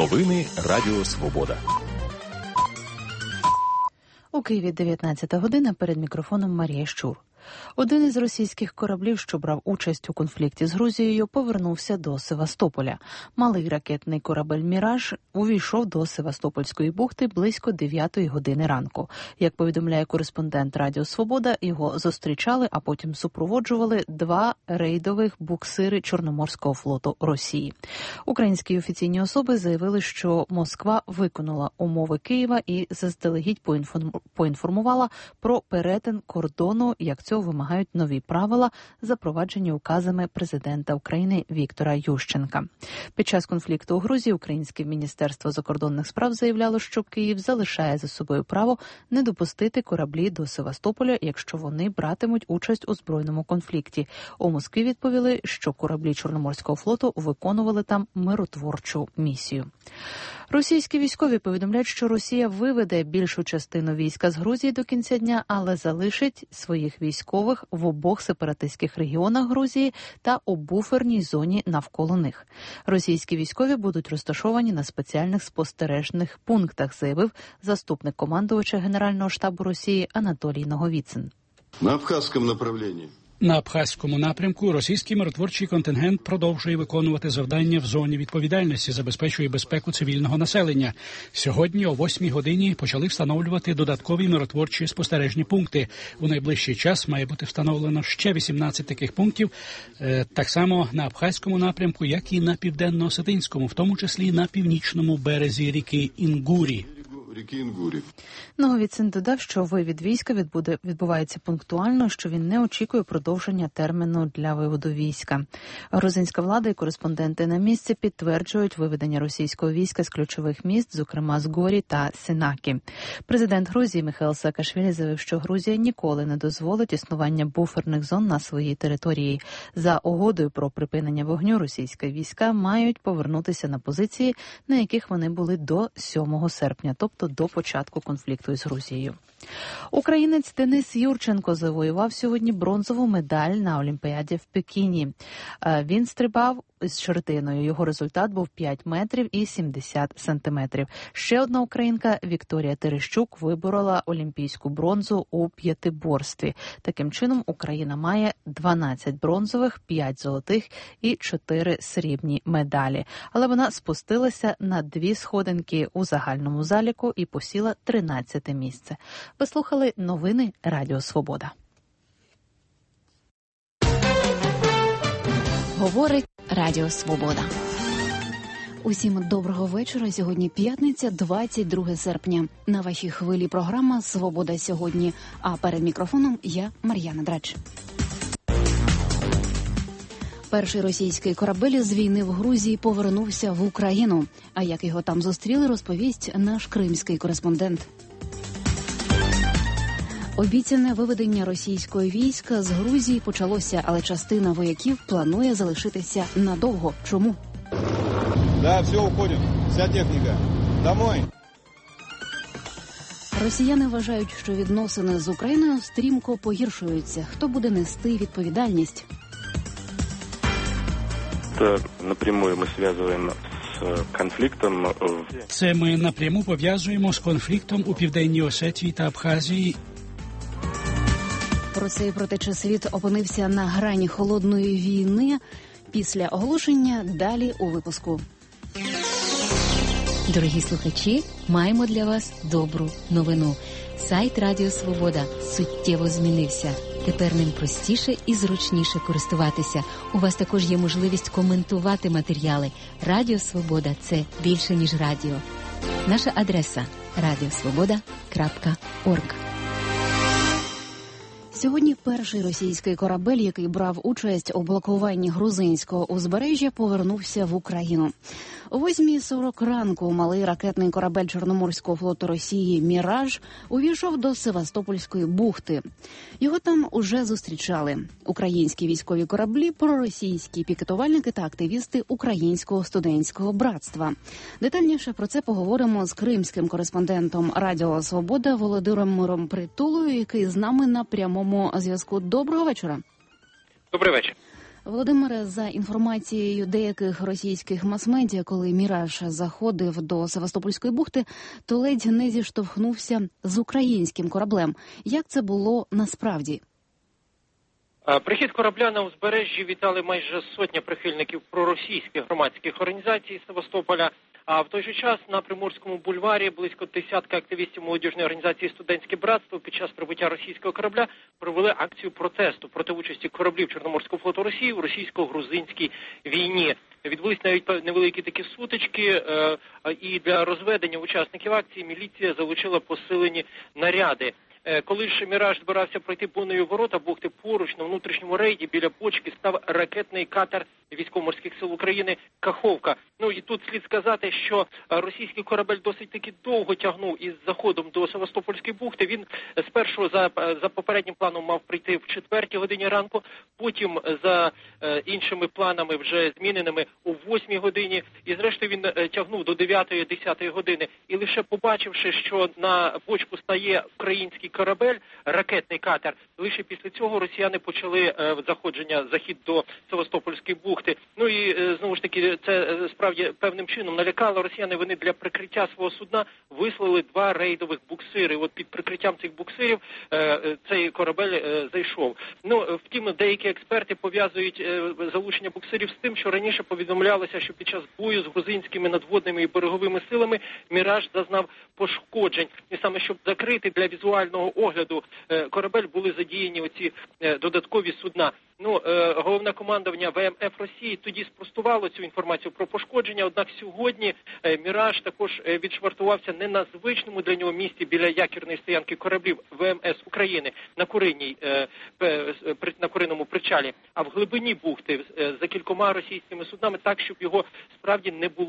Новини Радіо Свобода. У Києві 19 година, перед мікрофоном Марія Щур. Один із російських кораблів, що брав участь у конфлікті з Грузією, повернувся до Севастополя. Малий ракетний корабель «Міраж» увійшов до Севастопольської бухти близько 9 години ранку. Як повідомляє кореспондент Радіо Свобода, його зустрічали, а потім супроводжували 2 рейдових буксири Чорноморського флоту Росії. Українські офіційні особи заявили, що Москва виконала умови Києва і заздалегідь поінформувала про перетин кордону, як цього вимагають нові правила, запроваджені указами президента України Віктора Ющенка. Під час конфлікту у Грузії українське Міністерство закордонних справ заявляло, що Київ залишає за собою право не допустити кораблі до Севастополя, якщо вони братимуть участь у збройному конфлікті. У Москві відповіли, що кораблі Чорноморського флоту виконували там миротворчу місію. Російські військові повідомляють, що Росія виведе більшу частину війська з Грузії до кінця дня, але залишить своїх військових в обох сепаратистських регіонах Грузії та у буферній зоні навколо них. Російські військові будуть розташовані на спеціальних спостережних пунктах, заявив заступник командувача Генерального штабу Росії Анатолій Наговіцин. На Абхазькому напрямку російський миротворчий контингент продовжує виконувати завдання в зоні відповідальності, забезпечує безпеку цивільного населення. Сьогодні о 8 годині почали встановлювати додаткові миротворчі спостережні пункти. У найближчий час має бути встановлено ще 18 таких пунктів, так само на Абхазькому напрямку, як і на Південно-Осетинському, в тому числі на північному березі ріки Інгурі. Наговіцин додав, що вивід війська відбувається пунктуально, що він не очікує продовження терміну для виводу війська. Грузинська влада і кореспонденти на місці підтверджують виведення російського війська з ключових міст, зокрема з Горі та Синакі. Президент Грузії Михаїл Саакашвілі заявив, що Грузія ніколи не дозволить існування буферних зон на своїй території. За угодою про припинення вогню російські війська мають повернутися на позиції, на яких вони були до 7 серпня, тобто до початку конфлікту із Грузією. Українець Денис Юрченко завоював сьогодні бронзову медаль на Олімпіаді в Пекіні. Він стрибав з щоритиною. Його результат був 5 метрів і 70 сантиметрів. Ще одна українка Вікторія Терещук виборола олімпійську бронзу у п'ятиборстві. Таким чином, Україна має 12 бронзових, 5 золотих і 4 срібні медалі. Але вона спустилася на 2 сходинки у загальному заліку і посіла 13-те місце. Ви слухали новини Радіо Свобода. Говорить Радіо Свобода. Усім доброго вечора. Сьогодні п'ятниця, 22 серпня. На вашій хвилі програма «Свобода сьогодні». А перед мікрофоном я, Мар'яна Драч. Перший російський корабель з війни в Грузії повернувся в Україну. А як його там зустріли, розповість наш кримський кореспондент. Обіцяне виведення російського війська з Грузії почалося, але частина вояків планує залишитися надовго. Чому? Да, все, уходимо. Вся техніка. Домой. Росіяни вважають, що відносини з Україною стрімко погіршуються. Хто буде нести відповідальність? Це напряму ми зв'язуємо з конфліктом. Це ми напряму пов'язуємо з конфліктом у Південній Осетії та Абхазії. Про це і про те, чи світ опинився на грані холодної війни. Після оголошення далі у випуску. Дорогі слухачі, маємо для вас добру новину. Сайт Радіо Свобода суттєво змінився. Тепер ним простіше і зручніше користуватися. У вас також є можливість коментувати матеріали. Радіо Свобода – це більше, ніж радіо. Наша адреса – radiosvoboda.org. Сьогодні перший російський корабель, який брав участь у блокуванні грузинського узбережжя, повернувся в Україну. О 8:40 ранку малий ракетний корабель Чорноморського флоту Росії «Міраж» увійшов до Севастопольської бухти. Його там уже зустрічали українські військові кораблі, проросійські пікетувальники та активісти Українського студентського братства. Детальніше про це поговоримо з кримським кореспондентом Радіо Свобода Володимиром Притулою, який з нами на прямому зв'язку. Доброго вечора. Добрий вечір. Володимире, за інформацією деяких російських мас-медіа, коли «Міраж» заходив до Севастопольської бухти, то ледь не зіштовхнувся з українським кораблем. Як це було насправді? Прихід корабля на узбережжі вітали майже сотня прихильників проросійських громадських організацій Севастополя. А в той же час на Приморському бульварі близько десятка активістів молодіжної організації «Студентське братство» під час прибуття російського корабля провели акцію протесту проти участі кораблів Чорноморського флоту Росії у російсько-грузинській війні. Відбулись навіть невеликі такі сутички, і для розведення учасників акції міліція залучила посилені наряди. Коли ж «Міраж» збирався пройти повною ворота бухти, поруч на внутрішньому рейді біля бочки став ракетний катер військово-морських сил України «Каховка». Ну і тут слід сказати, що російський корабель досить таки довго тягнув із заходом до Севастопольської бухти. Він спершу за попереднім планом мав прийти в 4-й годині ранку, потім за іншими планами вже зміненими о 8-й годині, і зрештою він тягнув до 9-10 години. І лише побачивши, що на бочку стає український корабель, ракетний катер, лише після цього росіяни почали захід до Севастопольської бухти. Ну і знову ж таки, це справді певним чином налякало росіяни. Вони для прикриття свого судна вислали 2 рейдових буксири. От під прикриттям цих буксирів цей корабель зайшов. Ну, втім, деякі експерти пов'язують залучення буксирів з тим, що раніше повідомлялося, що під час бою з грузинськими надводними і береговими силами «Міраж» зазнав пошкоджень. І саме щоб закрити для візуального огляду корабель були задіяні оці додаткові судна. Ну, головне командування ВМФ Росії тоді спростувало цю інформацію про пошкодження, однак сьогодні «Міраж» також відшвартувався не на звичному для нього місці біля якірної стоянки кораблів ВМС України на Куринному причалі, а в глибині бухти за кількома російськими суднами, так, щоб його справді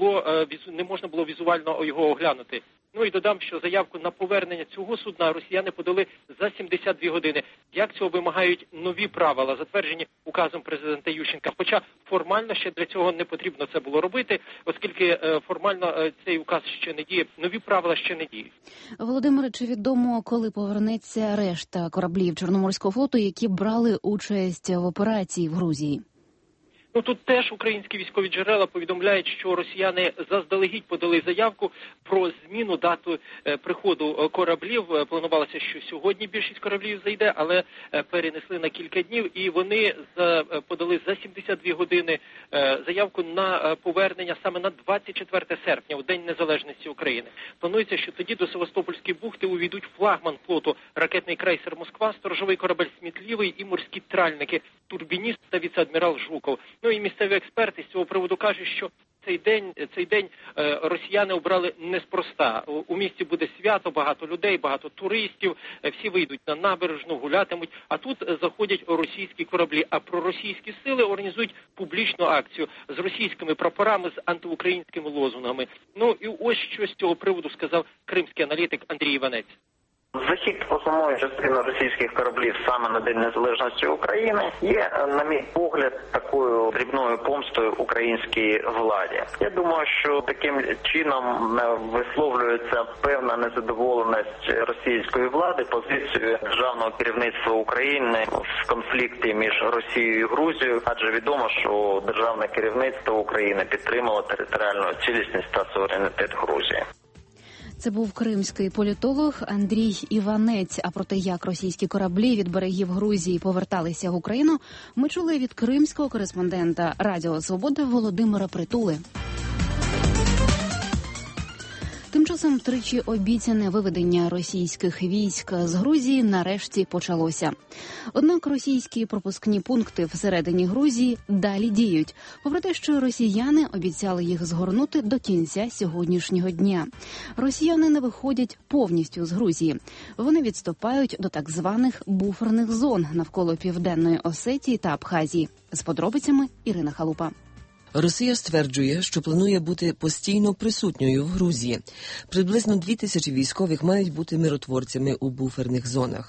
не можна було візуально його оглянути. Ну і додам, що заявку на повернення цього судна росіяни подали за 72 години. Як цього вимагають нові правила, затверджені указом президента Ющенка. Хоча формально ще для цього не потрібно це було робити, оскільки формально цей указ ще не діє, нові правила ще не діють. Володимире, чи відомо, коли повернеться решта кораблів Чорноморського флоту, які брали участь в операції в Грузії? Ну, тут теж українські військові джерела повідомляють, що росіяни заздалегідь подали заявку про зміну дати приходу кораблів. Планувалося, що сьогодні більшість кораблів зайде, але перенесли на кілька днів, і вони подали за 72 години заявку на повернення саме на 24 серпня, у День Незалежності України. Планується, що тоді до Севастопольської бухти увійдуть флагман флоту ракетний крейсер «Москва», сторожовий корабель «Смітливий» і морські тральники, турбініст та віце-адмірал Жуков. Ну і місцеві експерти з цього приводу кажуть, що цей день росіяни обрали неспроста. У місті буде свято, багато людей, багато туристів, всі вийдуть на набережну, гулятимуть, а тут заходять російські кораблі, а проросійські сили організують публічну акцію з російськими прапорами, з антиукраїнськими лозунгами. Ну і ось що з цього приводу сказав кримський аналітик Андрій Іванець. Захід основної частини російських кораблів саме на День Незалежності України є, на мій погляд, такою дрібною помстою українській владі. Я думаю, що таким чином висловлюється певна незадоволеність російської влади позицією державного керівництва України в конфлікті між Росією і Грузією, адже відомо, що державне керівництво України підтримало територіальну цілісність та суверенітет Грузії. Це був кримський політолог Андрій Іванець. А про те, як російські кораблі від берегів Грузії поверталися в Україну, ми чули від кримського кореспондента Радіо Свобода Володимира Притули. Тим часом тричі обіцяне виведення російських військ з Грузії нарешті почалося. Однак російські пропускні пункти всередині Грузії далі діють, попри те, що росіяни обіцяли їх згорнути до кінця сьогоднішнього дня. Росіяни не виходять повністю з Грузії. Вони відступають до так званих буферних зон навколо Південної Осетії та Абхазії. З подробицями Ірина Халупа. Росія стверджує, що планує бути постійно присутньою в Грузії. Приблизно 2000 військових мають бути миротворцями у буферних зонах.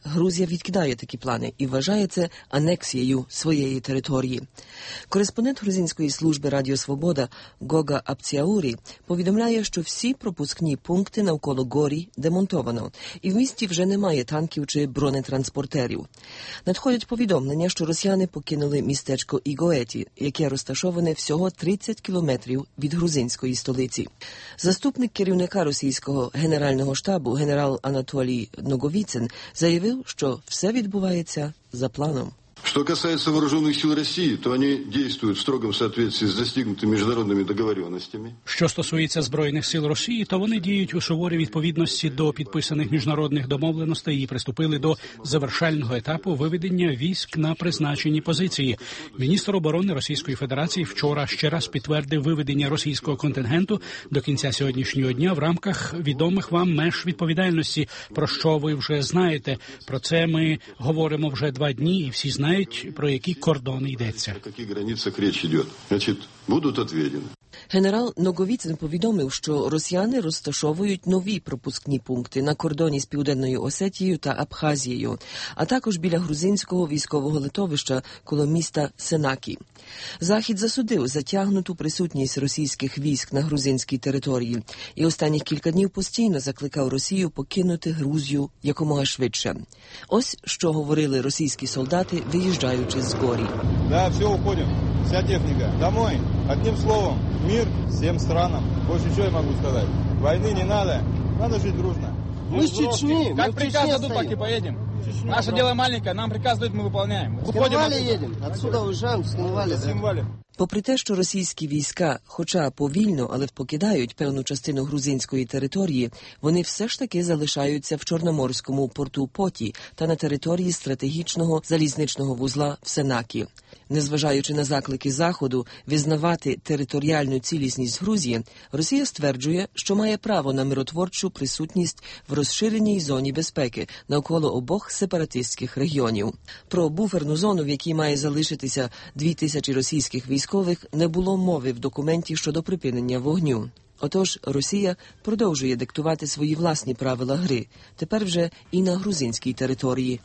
Грузія відкидає такі плани і вважає це анексією своєї території. Кореспондент грузинської служби Радіо Свобода Гога Апціаурі повідомляє, що всі пропускні пункти навколо Горі демонтовано, і в місті вже немає танків чи бронетранспортерів. Надходять повідомлення, що росіяни покинули містечко Ігоеті, яке розташоване всього 30 кілометрів від грузинської столиці. Заступник керівника російського генерального штабу генерал Анатолій Ноговіцин заявив, що все відбувається за планом. Что касается вооруженных сил России, то они действуют в строгом соответствии с достигнутыми международными договоренностями. Що стосується Збройних сил Росії, то вони діють у суворій відповідності до підписаних міжнародних домовленостей і приступили до завершального етапу виведення військ на призначені позиції. Міністр оборони Російської Федерації вчора ще раз підтвердив виведення російського контингенту до кінця сьогоднішнього дня в рамках відомих вам меж відповідальності, про що ви вже знаєте. Про це ми говоримо вже 2 дні, і всі знають, про які кордони йдеться. О яких границях річ йде. Значить, будуть відведені. Генерал Ноговіцин повідомив, що росіяни розташовують нові пропускні пункти на кордоні з Південною Осетією та Абхазією, а також біля грузинського військового литовища коло міста Сенакі. Захід засудив затягнуту присутність російських військ на грузинській території і останніх кілька днів постійно закликав Росію покинути Грузію якомога швидше. Ось що говорили російські солдати, виїжджаючи з Горі. Да, все, уходим. Вся техника. Домой. Одним словом, мир всем странам. Больше что я могу сказать? Войны не надо. Надо жить дружно. Мы с Чечни. Как приказ дадут, так и поедем. Наше дело маленькое, нам приказ дают, мы выполняем. Уходим. Едем. Отсюда уезжаем, с Коновали. Попри те, що російські війська, хоча повільно, але покидають певну частину грузинської території, вони все ж таки залишаються в Чорноморському порту Поті та на території стратегічного залізничного вузла в Сенакі. Незважаючи на заклики Заходу визнавати територіальну цілісність Грузії, Росія стверджує, що має право на миротворчу присутність в розширеній зоні безпеки навколо обох сепаратистських регіонів. Про буферну зону, в якій має залишитися 2000 російських військових, не було мови в документі щодо припинення вогню. Отож, Росія продовжує диктувати свої власні правила гри, тепер вже і на грузинській території.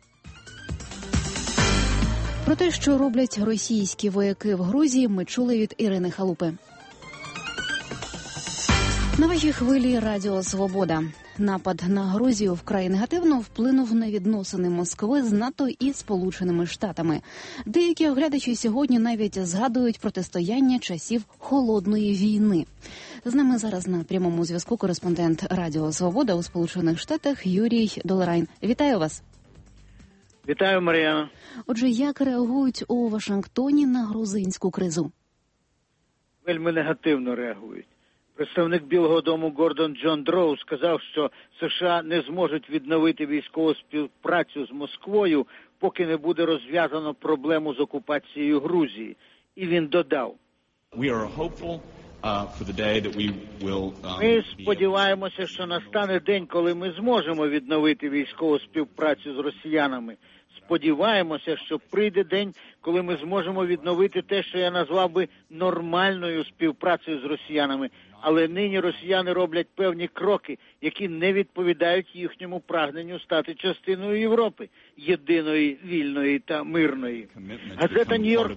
Про те, що роблять російські вояки в Грузії, ми чули від Ірини Халупи. На вашій хвилі Радіо Свобода. Напад на Грузію вкрай негативно вплинув на відносини Москви з НАТО і Сполученими Штатами. Деякі оглядачі сьогодні навіть згадують протистояння часів Холодної війни. З нами зараз на прямому зв'язку кореспондент Радіо Свобода у Сполучених Штатах Юрій Долорайн. Вітаю вас. Вітаю, Мар'яна. Отже, як реагують у Вашингтоні на грузинську кризу? Вельми негативно реагують. Представник Білого дому Гордон Джон Дроу сказав, що США не зможуть відновити військову співпрацю з Москвою, поки не буде розв'язано проблему з окупацією Грузії. І він додав: ми сподіваємося, що настане день, коли ми зможемо відновити військову співпрацю з росіянами. Сподіваємося, що прийде день, коли ми зможемо відновити те, що я назвав би нормальною співпрацею з росіянами. Але нині росіяни роблять певні кроки, які не відповідають їхньому прагненню стати частиною Європи, єдиної, вільної та мирної. Газета «Нью-Йорк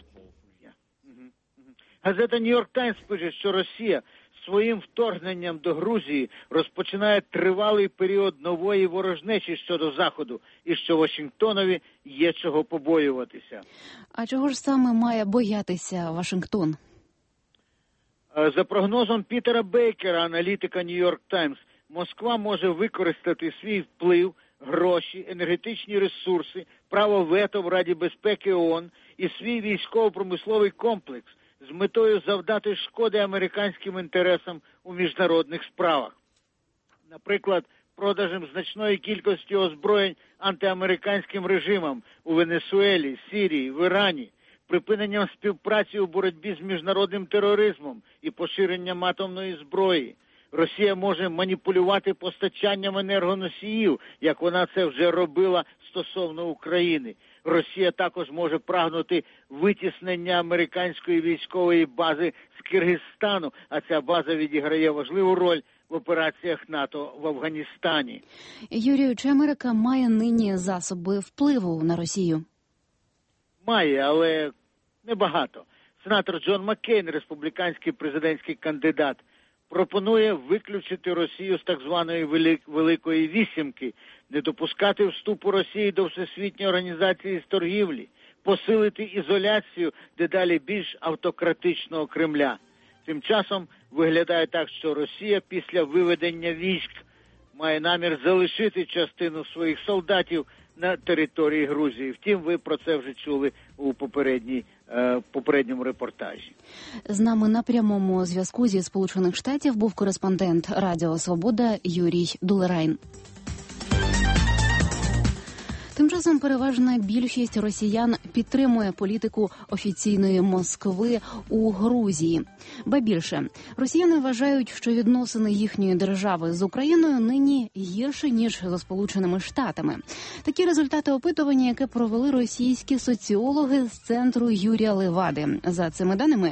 Таймс» пише, що Росія своїм вторгненням до Грузії розпочинає тривалий період нової ворожнечі щодо Заходу, і що Вашингтонові є чого побоюватися. А чого ж саме має боятися Вашингтон? За прогнозом Пітера Бейкера, аналітика «Нью-Йорк Таймс», Москва може використати свій вплив, гроші, енергетичні ресурси, право вето в Раді безпеки ООН і свій військово-промисловий комплекс з метою завдати шкоди американським інтересам у міжнародних справах. Наприклад, продажем значної кількості озброєнь антиамериканським режимам у Венесуелі, Сирії, в Ірані, припиненням співпраці у боротьбі з міжнародним тероризмом і поширенням атомної зброї. Росія може маніпулювати постачанням енергоносіїв, як вона це вже робила стосовно України. Росія також може прагнути витіснення американської військової бази з Киргизстану, а ця база відіграє важливу роль в в операціях НАТО в Афганістані. Юрію, чи Америка має нині засоби впливу на Росію? Має, але небагато. Сенатор Джон Маккейн, республіканський президентський кандидат, пропонує виключити Росію з так званої Великої Вісімки, не допускати вступу Росії до Всесвітньої організації з торгівлі, посилити ізоляцію дедалі більш автократичного Кремля. Тим часом виглядає так, що Росія після виведення військ має намір залишити частину своїх солдатів на території Грузії. Втім, ви про це вже чули у попередньому репортажі. З нами на прямому зв'язку зі Сполучених Штатів був кореспондент Радіо Свобода Юрій Дулерайн. Тим часом переважна більшість росіян підтримує політику офіційної Москви у Грузії. Ба більше, росіяни вважають, що відносини їхньої держави з Україною нині гірші, ніж зі Сполученими Штатами. Такі результати опитування, яке провели російські соціологи з центру Юрія Левади. За цими даними,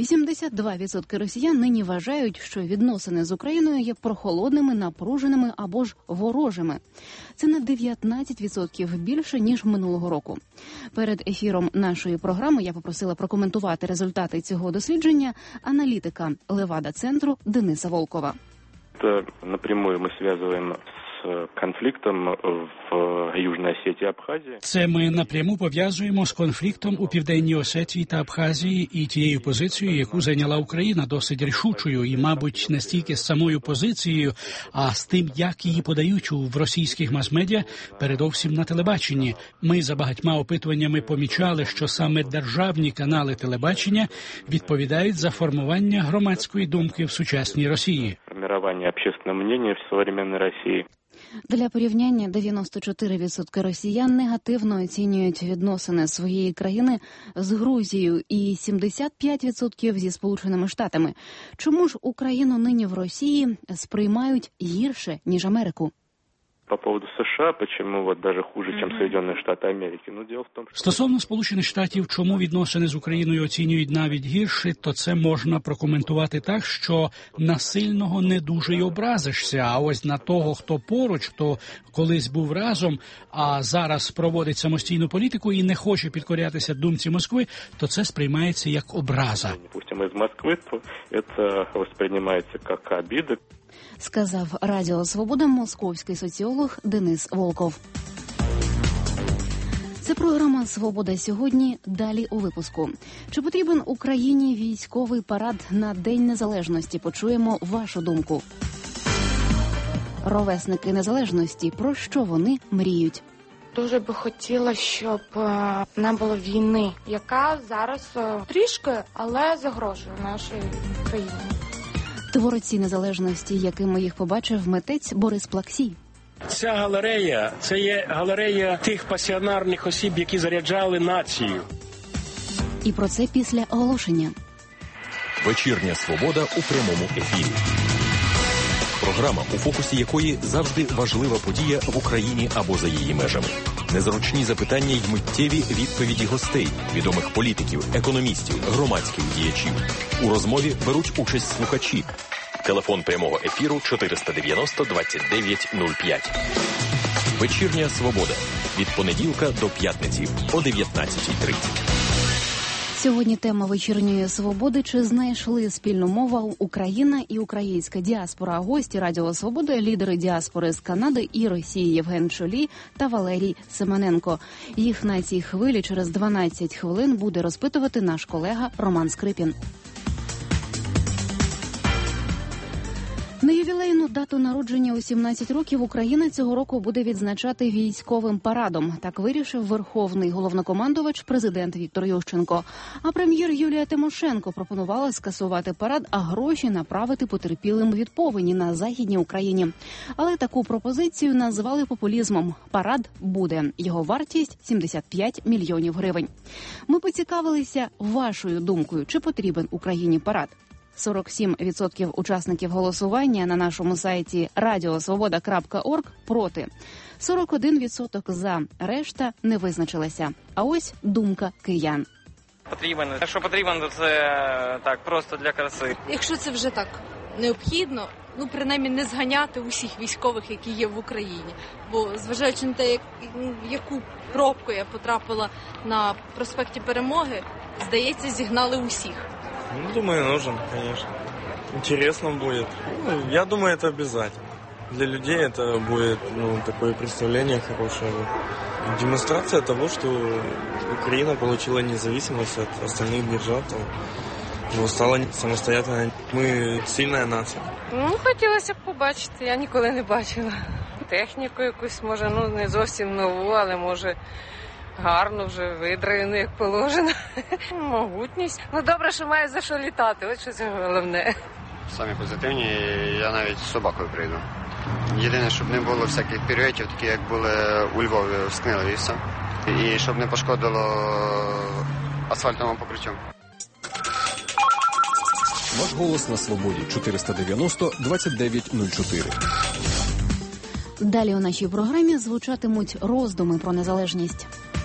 82% росіян нині вважають, що відносини з Україною є прохолодними, напруженими або ж ворожими. Це на 19% більше, ніж минулого року. Перед ефіром нашої програми я попросила прокоментувати результати цього дослідження аналітика Левада-центру Дениса Волкова. Это напрямую мы связываем с конфликтом в Южной Осетии и Абхазии. Це ми напряму пов'язуємо з конфліктом у Південній Осетії та Абхазії і тією позицією, яку зайняла Україна, досить рішучою і, мабуть, не стільки з самою позицією, а з тим, як її подають в російських мас-медіа, передовсім на телебаченні. Ми за багатьма опитуваннями помічали, що саме державні канали телебачення відповідають за формування громадської думки в сучасній Росії. Формирование общественного мнения в современной России. Для порівняння, 94% росіян негативно оцінюють відносини своєї країни з Грузією і 75% зі Сполученими Штатами. Чому ж Україну нині в Росії сприймають гірше, ніж Америку? По поводу США, почему вот даже хуже, чем Соединенные Штаты Америки? Ну, дело в том, что... Стосовно Сполучених Штатів, чому відносини з Україною оцінюють навіть гірше, то це можна прокоментувати так, що на сильного не дуже й образишся, а ось на того, хто поруч, хто колись був разом, а зараз проводить самостійну політику і не хоче підкорятися думці Москви, то це сприймається як образа. Допустим, із Москви, то це восприймається як обіда. Сказав Радіо Свобода московський соціолог Денис Волков. Це програма «Свобода сьогодні». Далі у випуску. Чи потрібен Україні військовий парад на День Незалежності? Почуємо вашу думку. Ровесники Незалежності. Про що вони мріють? Дуже би хотіла, щоб не було війни, яка зараз трішки, але загрожує нашій країні. Творці Незалежності, якими їх побачив митець Борис Плаксій. Ця галерея – це є галерея тих пасіонарних осіб, які заряджали націю. І про це після оголошення. Вечірня свобода у прямому ефірі. Програма, у фокусі якої завжди важлива подія в Україні або за її межами. Незручні запитання й миттєві відповіді гостей, відомих політиків, економістів, громадських діячів. У розмові беруть участь слухачі. Телефон прямого ефіру 490-29-05. Вечірня свобода. Від понеділка до п'ятниці о 19:30. Сьогодні тема вечірньої свободи. Чи знайшли спільну мову Україна і українська діаспора? Гості Радіо Свобода, лідери діаспори з Канади і Росії Євген Чолій та Валерій Семененко. Їх на цій хвилі через 12 хвилин буде розпитувати наш колега Роман Скрипін. На ювілейну дату народження у 17 років Україна цього року буде відзначати військовим парадом. Так вирішив верховний головнокомандувач президент Віктор Ющенко. А прем'єр Юлія Тимошенко пропонувала скасувати парад, а гроші направити потерпілим від повені на Західній Україні. Але таку пропозицію назвали популізмом. Парад буде. Його вартість – 75 мільйонів гривень. Ми поцікавилися вашою думкою, чи потрібен Україні парад. 47% учасників голосування на нашому сайті radiosvoboda.org проти. 41% за. Решта не визначилася. А ось думка киян. Потрібен. Якщо потрібен, то це так, просто для краси. Якщо це вже так, необхідно, принаймні не зганяти усіх військових, які є в Україні. Бо зважаючи на те, яку пробку я потрапила на проспекті Перемоги, здається, зігнали усіх. Думаю, нужен, конечно. Интересно будет. Я думаю, это обязательно. Для людей это будет такое представление хорошее. Демонстрация того, что Украина получила независимость от остальных держав, стала самостоятельной. Мы сильная нація. Хотілося б побачити, я ніколи не бачила. Техніку якусь, може, не зовсім нову, але може гарно вже видраєну, як положено. Могутність. Добре, що має за що літати, от що це головне. Самі позитивні, я навіть з собакою прийду. Єдине, щоб не було всяких піруетів, такі як були у Львові в Скнилові, і все. І щоб не пошкодило асфальтовому покриттю. Ваш голос на свободі 490-2904. Далі у нашій програмі звучатимуть роздуми про незалежність.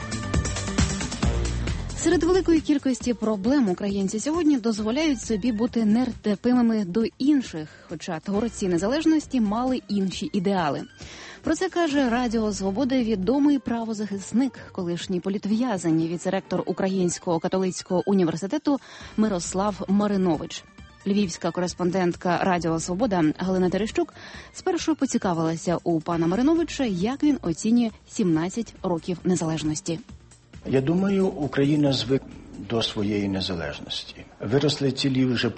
Серед великої кількості проблем українці сьогодні дозволяють собі бути нетерпимими до інших, хоча творці незалежності мали інші ідеали. Про це каже Радіо Свобода відомий правозахисник, колишній політв'язень, віцеректор Українського католицького університету Мирослав Маринович. Львівська кореспондентка Радіо Свобода Галина Терещук спершу поцікавилася у пана Мариновича, як він оцінює 17 років незалежності. Я думаю, Україна звик до своєї незалежності. Виросли ціле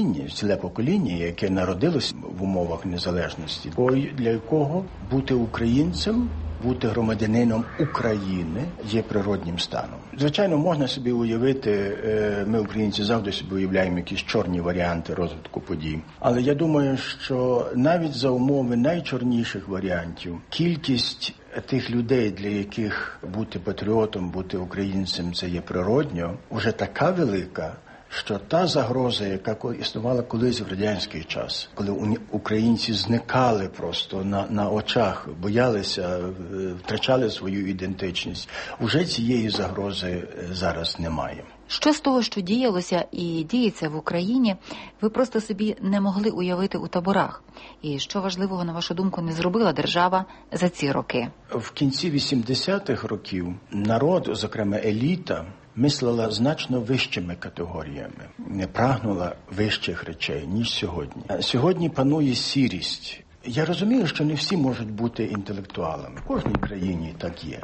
покоління, яке народилось в умовах незалежності, для якого бути українцем, бути громадянином України є природнім станом. Звичайно, можна собі уявити, ми, українці, завжди собі уявляємо якісь чорні варіанти розвитку подій. Але я думаю, що навіть за умови найчорніших варіантів, кількість тих людей, для яких бути патріотом, бути українцем – це є природньо, вже така велика, що та загроза, яка існувала колись в радянський час, коли українці зникали просто на очах, боялися, втрачали свою ідентичність, уже цієї загрози зараз немає. Що з того, що діялося і діється в Україні, ви просто собі не могли уявити у таборах? І що важливого, на вашу думку, не зробила держава за ці роки? В кінці 80-х років народ, зокрема еліта, мислила значно вищими категоріями, не прагнула вищих речей, ніж сьогодні. Сьогодні панує сірість. Я розумію, що не всі можуть бути інтелектуалами. В кожній країні так є.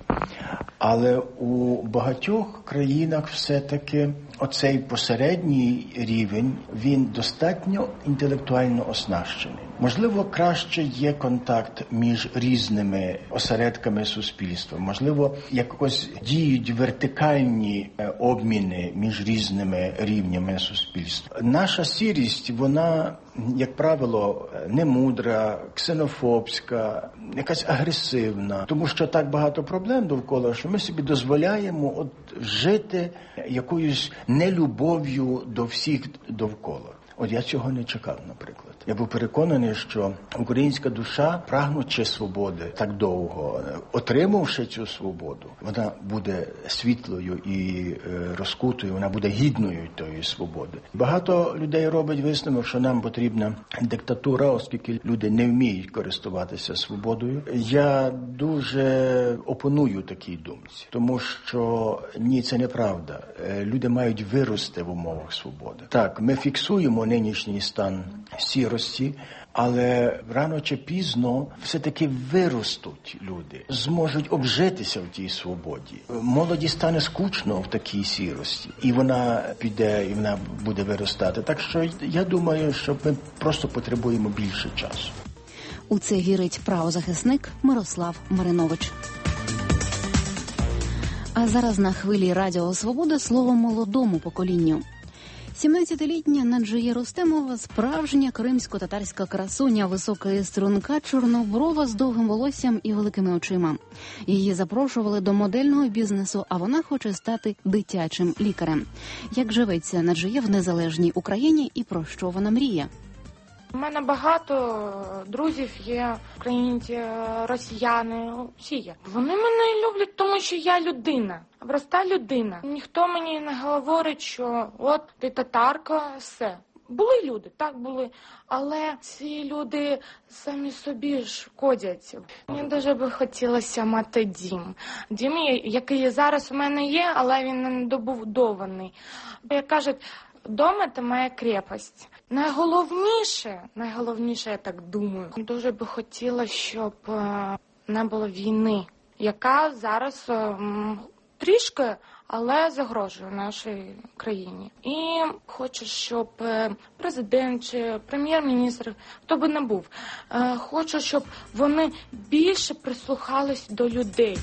Але у багатьох країнах все-таки оцей посередній рівень, він достатньо інтелектуально оснащений. Можливо, краще є контакт між різними осередками суспільства. Можливо, якось діють вертикальні обміни між різними рівнями суспільства. Наша сірість, вона, як правило, немудра, ксенофобська, якась агресивна. Тому що так багато проблем довкола, що ми собі дозволяємо жити якоюсь нелюбов'ю до всіх довкола. Я цього не чекав, наприклад. Я був переконаний, що українська душа, прагнучи свободи так довго, отримавши цю свободу, вона буде світлою і розкутою, вона буде гідною тої свободи. Багато людей робить висновок, що нам потрібна диктатура, оскільки люди не вміють користуватися свободою. Я дуже опоную такій думці, тому що ні, це неправда. Люди мають вирости в умовах свободи. Так, ми фіксуємо нинішній стан сірості, але рано чи пізно все-таки виростуть люди, зможуть обжитися в тій свободі. Молоді стане скучно в такій сірості, і вона піде, і вона буде виростати. Так що я думаю, що ми просто потребуємо більше часу. У це вірить правозахисник Мирослав Маринович. А зараз на хвилі Радіо Свобода слово молодому поколінню. 17-літня Наджия Рустемова – справжня кримсько-татарська красуня, висока і струнка, чорноброва з довгим волоссям і великими очима. Її запрошували до модельного бізнесу, а вона хоче стати дитячим лікарем. Як живеться Наджия в незалежній Україні і про що вона мріє? У мене багато друзів є, українці, росіяни, всі є. Вони мене люблять, тому що я людина, проста людина. Ніхто мені не говорить, що от ти татарка, все. Були люди, так були, але ці люди самі собі шкодять. Мені дуже би хотілося мати дім. Дім, який зараз у мене є, але він не добудований. Як кажуть, дома – це моя крепость. Найголовніше, я так думаю, дуже би хотіла, щоб не було війни, яка зараз трішки, але загрожує нашій країні. І хочу, щоб президент чи прем'єр-міністр, хто би не був, хочу, щоб вони більше прислухались до людей.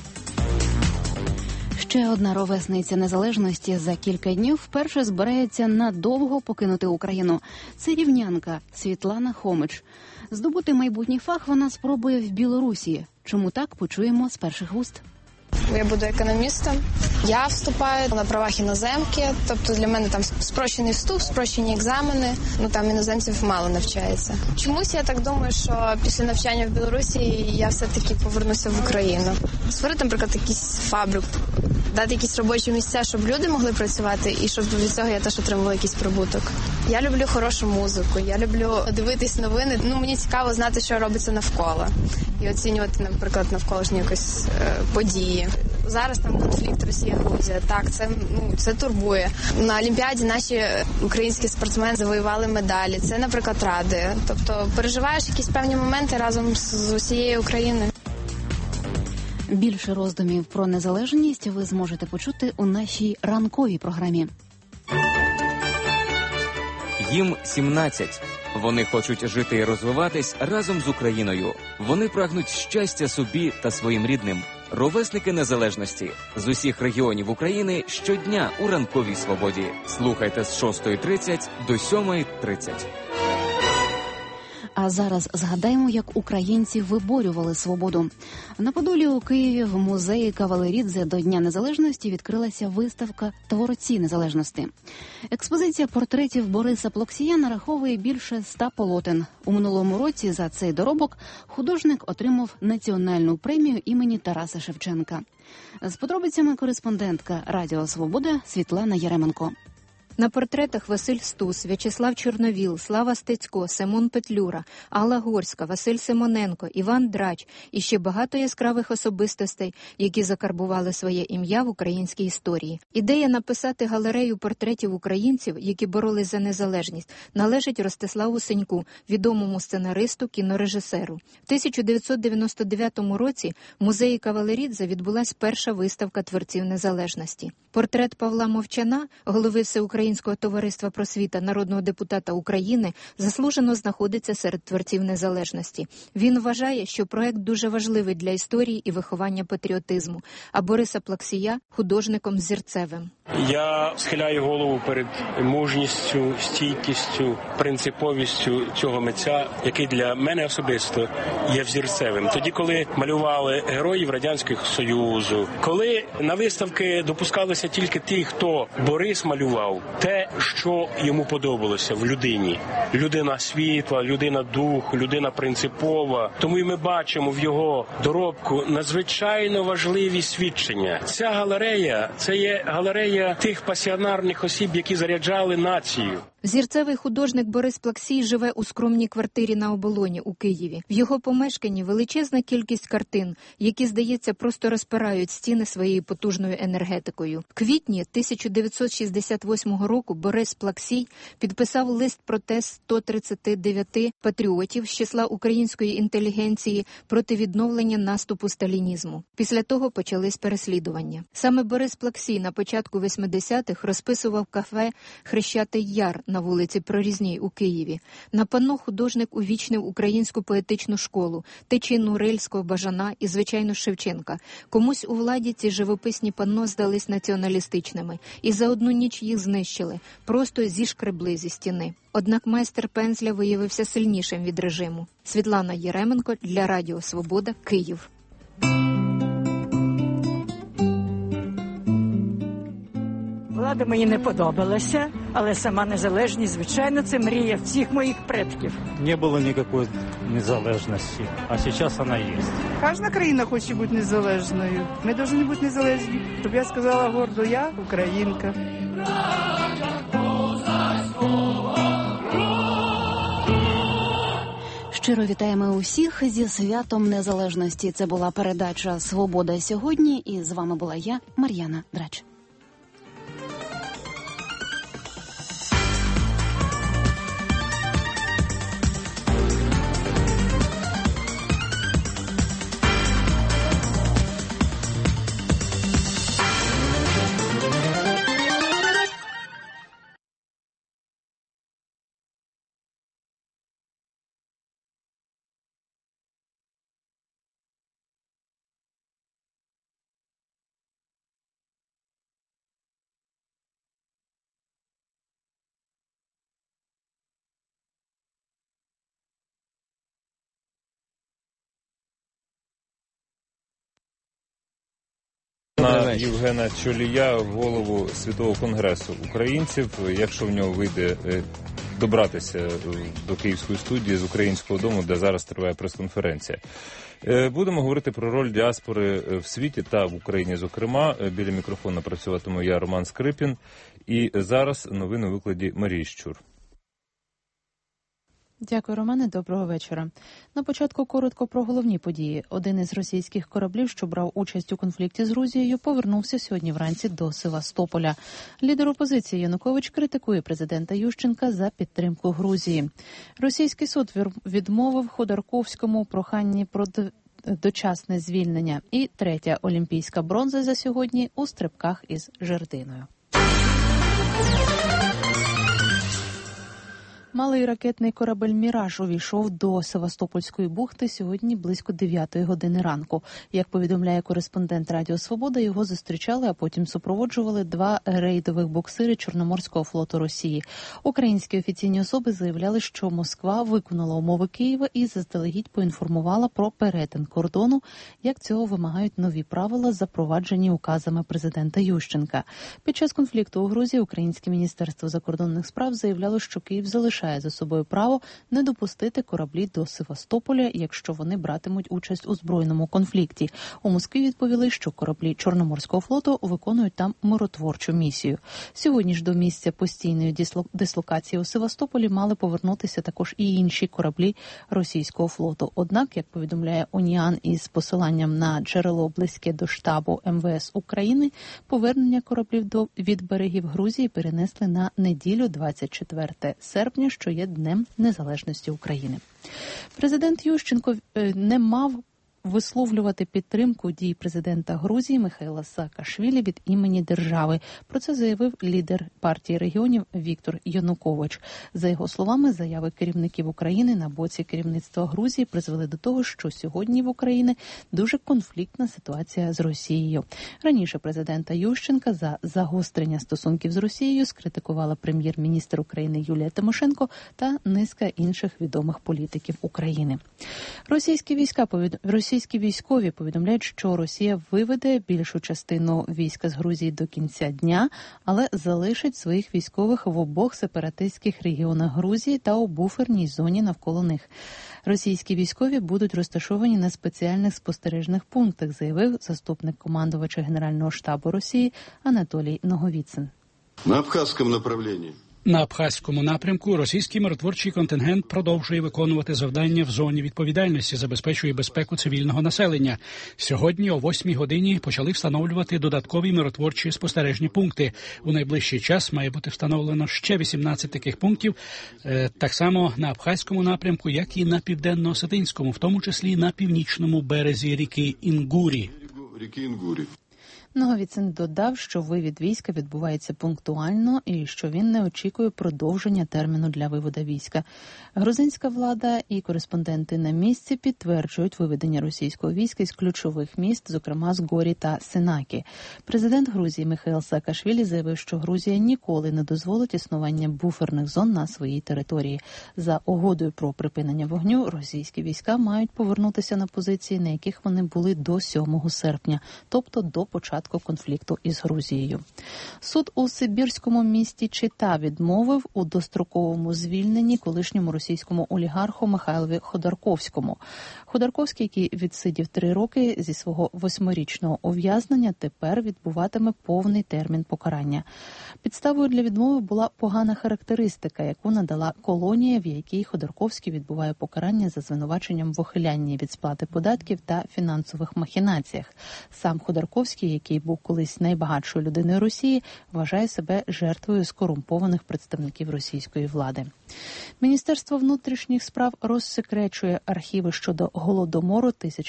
Ще одна ровесниця незалежності за кілька днів вперше збирається надовго покинути Україну. Це рівнянка Світлана Хомич. Здобути майбутній фах вона спробує в Білорусі. Чому так, почуємо з перших вуст. Я буду економістом. Я вступаю на правах іноземки, тобто для мене там спрощений вступ, спрощені екзамени, там іноземців мало навчається. Чомусь я так думаю, що після навчання в Білорусі я все-таки повернуся в Україну. Створити, наприклад, якийсь фабрику, дати якісь робочі місця, щоб люди могли працювати і щоб від цього я теж отримувала якийсь прибуток. Я люблю хорошу музику, я люблю дивитись новини, мені цікаво знати, що робиться навколо. І оцінювати, наприклад, навколишні якісь події. Зараз там конфлікт Росія-Грузія, так, це турбує. На Олімпіаді наші українські спортсмени завоювали медалі. Це, наприклад, радує. Тобто переживаєш якісь певні моменти разом з усією Україною. Більше роздумів про незалежність ви зможете почути у нашій ранковій програмі. Їм 17. Вони хочуть жити і розвиватись разом з Україною. Вони прагнуть щастя собі та своїм рідним. Ровесники незалежності з усіх регіонів України щодня у ранковій свободі. Слухайте з 6:30 до 7:30. А зараз згадаємо, як українці виборювали свободу. На Подолі у Києві в музеї Кавалерідзе до Дня Незалежності відкрилася виставка «Творці незалежності». Експозиція портретів Бориса Плоксія нараховує більше 100 полотен. У минулому році за цей доробок художник отримав національну премію імені Тараса Шевченка. З подробицями кореспондентка Радіо Свобода Світлана Яременко. На портретах Василь Стус, В'ячеслав Чорновіл, Слава Стецько, Симон Петлюра, Алла Горська, Василь Симоненко, Іван Драч і ще багато яскравих особистостей, які закарбували своє ім'я в українській історії. Ідея написати галерею портретів українців, які боролись за незалежність, належить Ростиславу Сеньку, відомому сценаристу, кінорежисеру. В 1999 році в музеї Кавалерідзе відбулась перша виставка творців незалежності. Портрет Павла Мовчана, голови Всеукраїнського товариства просвіта, народного депутата України, заслужено знаходиться серед творців незалежності. Він вважає, що проект дуже важливий для історії і виховання патріотизму, а Бориса Плоксія – художником зірцевим. Я схиляю голову перед мужністю, стійкістю, принциповістю цього митця, який для мене особисто є взірцевим. Тоді, коли малювали героїв Радянського Союзу, коли на виставки допускалися тільки ті, хто Борис малював, те, що йому подобалося в людині. Людина світла, людина духу, людина принципова. Тому і ми бачимо в його доробку надзвичайно важливі свідчення. Ця галерея – це є галерея тих пасіонарних осіб, які заряджали націю. Зірцевий художник Борис Плоксій живе у скромній квартирі на Оболоні у Києві. В його помешканні величезна кількість картин, які, здається, просто розпирають стіни своєю потужною енергетикою. В квітні 1968 року Борис Плоксій підписав лист протест 139 патріотів з числа української інтелігенції проти відновлення наступу сталінізму. Після того почались переслідування. Саме Борис Плоксій на початку 80-х розписував кафе «Хрещатий Яр» на вулиці Прорізній у Києві. На панно художник увічнив українську поетичну школу, течіну Рильського, Бажана і, звичайно, Шевченка. Комусь у владі ці живописні панно здались націоналістичними, і за одну ніч їх знищили, просто зішкребли зі стіни. Однак майстер пензля виявився сильнішим від режиму. Світлана Яременко для Радіо Свобода, Київ. Влада мені не подобалася, але сама незалежність, звичайно, це мрія всіх моїх предків. Не було ніякої незалежності, а зараз вона є. Кожна країна хоче бути незалежною. Ми повинні бути незалежні. Щоб я сказала гордо, я українка. Щиро вітаємо усіх зі святом Незалежності. Це була передача «Свобода сьогодні» і з вами була я, Мар'яна Драч. На Євгена Чолія в голову Світового конгресу українців, якщо в нього вийде добратися до Київської студії з Українського дому, де зараз триває прес-конференція. Будемо говорити про роль діаспори в світі та в Україні, зокрема. Біля мікрофона працюватиму я, Роман Скрипін, і зараз новини у викладі Марії Щур. Дякую, Романе. Доброго вечора. На початку коротко про головні події. Один із російських кораблів, що брав участь у конфлікті з Грузією, повернувся сьогодні вранці до Севастополя. Лідер опозиції Янукович критикує президента Ющенка за підтримку Грузії. Російський суд відмовив Ходорковському проханні про дочасне звільнення. І третя олімпійська бронза за сьогодні у стрибках із жердиною. Малий ракетний корабель «Міраж» увійшов до Севастопольської бухти сьогодні близько 9 години ранку. Як повідомляє кореспондент Радіо Свобода, його зустрічали, а потім супроводжували 2 рейдових буксири Чорноморського флоту Росії. Українські офіційні особи заявляли, що Москва виконала умови Києва і заздалегідь поінформувала про перетин кордону, як цього вимагають нові правила, запроваджені указами президента Ющенка. Під час конфлікту у Грузії Українське міністерство закордонних справ заявляло, що Київ залишає за собою право не допустити кораблі до Севастополя, якщо вони братимуть участь у збройному конфлікті. У Москві відповіли, що кораблі Чорноморського флоту виконують там миротворчу місію. Сьогодні ж до місця постійної дислокації у Севастополі мали повернутися також і інші кораблі російського флоту. Однак, як повідомляє Уніан із посиланням на джерело близьке до штабу МВС України, повернення кораблів від берегів Грузії перенесли на неділю 24 серпня, що є Днем Незалежності України. Президент Ющенко не мав висловлювати підтримку дій президента Грузії Михайла Саакашвілі від імені держави. Про це заявив лідер партії регіонів Віктор Янукович. За його словами, заяви керівників України на боці керівництва Грузії призвели до того, що сьогодні в Україні дуже конфліктна ситуація з Росією. Раніше президента Ющенка за загострення стосунків з Росією скритикувала прем'єр-міністр України Юлія Тимошенко та низка інших відомих політиків України. Російські військові повідомляють, що Росія виведе більшу частину війська з Грузії до кінця дня, але залишить своїх військових в обох сепаратистських регіонах Грузії та у буферній зоні навколо них. Російські військові будуть розташовані на спеціальних спостережних пунктах, заявив заступник командувача Генерального штабу Росії Анатолій Ноговіцин. На Абхазькому направленні. На Абхазькому напрямку російський миротворчий контингент продовжує виконувати завдання в зоні відповідальності, забезпечує безпеку цивільного населення. Сьогодні о 8 годині почали встановлювати додаткові миротворчі спостережні пункти. У найближчий час має бути встановлено ще 18 таких пунктів, так само на Абхазькому напрямку, як і на Південно-Осетинському, в тому числі на північному березі ріки Інгурі. Ноговіцин додав, що вивід війська відбувається пунктуально і що він не очікує продовження терміну для виводу війська. Грузинська влада і кореспонденти на місці підтверджують виведення російського війська із ключових міст, зокрема з Горі та Синакі. Президент Грузії Михайл Саакашвілі заявив, що Грузія ніколи не дозволить існування буферних зон на своїй території. За угодою про припинення вогню російські війська мають повернутися на позиції, на яких вони були до 7 серпня, тобто до початку початку конфлікту із Грузією. Суд у сибірському місті Чита відмовив у достроковому звільненні колишньому російському олігарху Михайлові Ходорковському. Ходорковський, який відсидів 3 роки зі свого 8-річного ув'язнення, тепер відбуватиме повний термін покарання. Підставою для відмови була погана характеристика, яку надала колонія, в якій Ходорковський відбуває покарання за звинуваченням в ухилянні від сплати податків та фінансових махінаціях. Сам Ходорковський, який був колись найбагатшою людиною Росії, вважає себе жертвою скорумпованих представників російської влади. Міністерство внутрішніх справ розсекречує архіви щодо Голодомору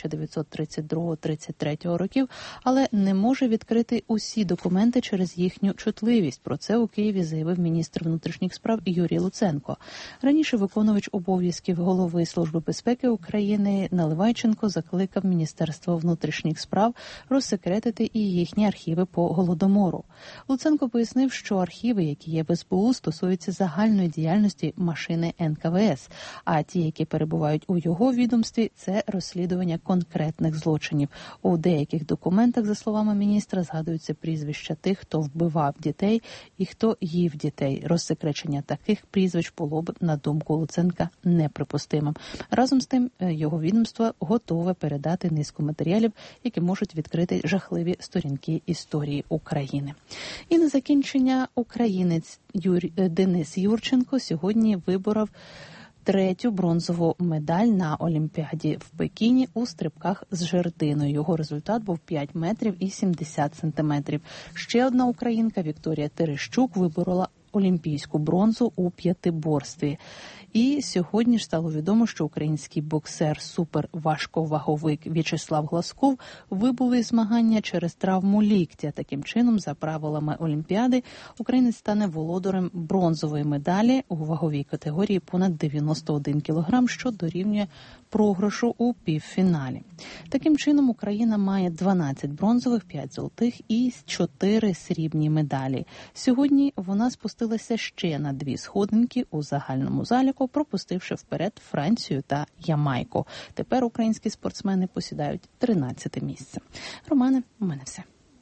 1932-33 років, але не може відкрити усі документи через їхню чутливість. Про це у Києві заявив міністр внутрішніх справ Юрій Луценко. Раніше виконувач обов'язків голови Служби безпеки України Наливайченко закликав Міністерство внутрішніх справ розсекретити і їхні архіви по Голодомору. Луценко пояснив, що архіви, які є в СБУ, стосуються загальної діяльності машини НКВС, а ті, які перебувають у його відомстві, це розслідування конкретних злочинів. У деяких документах, за словами міністра, згадуються прізвища тих, хто вбивав дітей і хто їв дітей. Розсекречення таких прізвищ було б, на думку Луценка, неприпустимим. Разом з тим, його відомство готове передати низку матеріалів, які можуть відкрити жахливі сторінки історії України. І на закінчення українець Денис Юрченко сьогодні виборов 3-ю бронзову медаль на Олімпіаді в Пекіні у стрибках з жердиною. Його результат був 5 метрів і 70 сантиметрів. Ще одна українка Вікторія Терещук виборола олімпійську бронзу у п'ятиборстві. І сьогодні ж стало відомо, що український боксер-суперважковаговик В'ячеслав Глазков вибув із змагання через травму ліктя. Таким чином, за правилами Олімпіади, українець стане володарем бронзової медалі у ваговій категорії понад 91 кілограм, що дорівнює програшу у півфіналі. Таким чином, Україна має 12 бронзових, 5 золотих і 4 срібні медалі. Сьогодні вона спустилася ще на 2 сходинки у загальному заліку, пропустивши вперед Францію та Ямайку. Тепер українські спортсмени посідають 13-те місце. Романе, у мене все.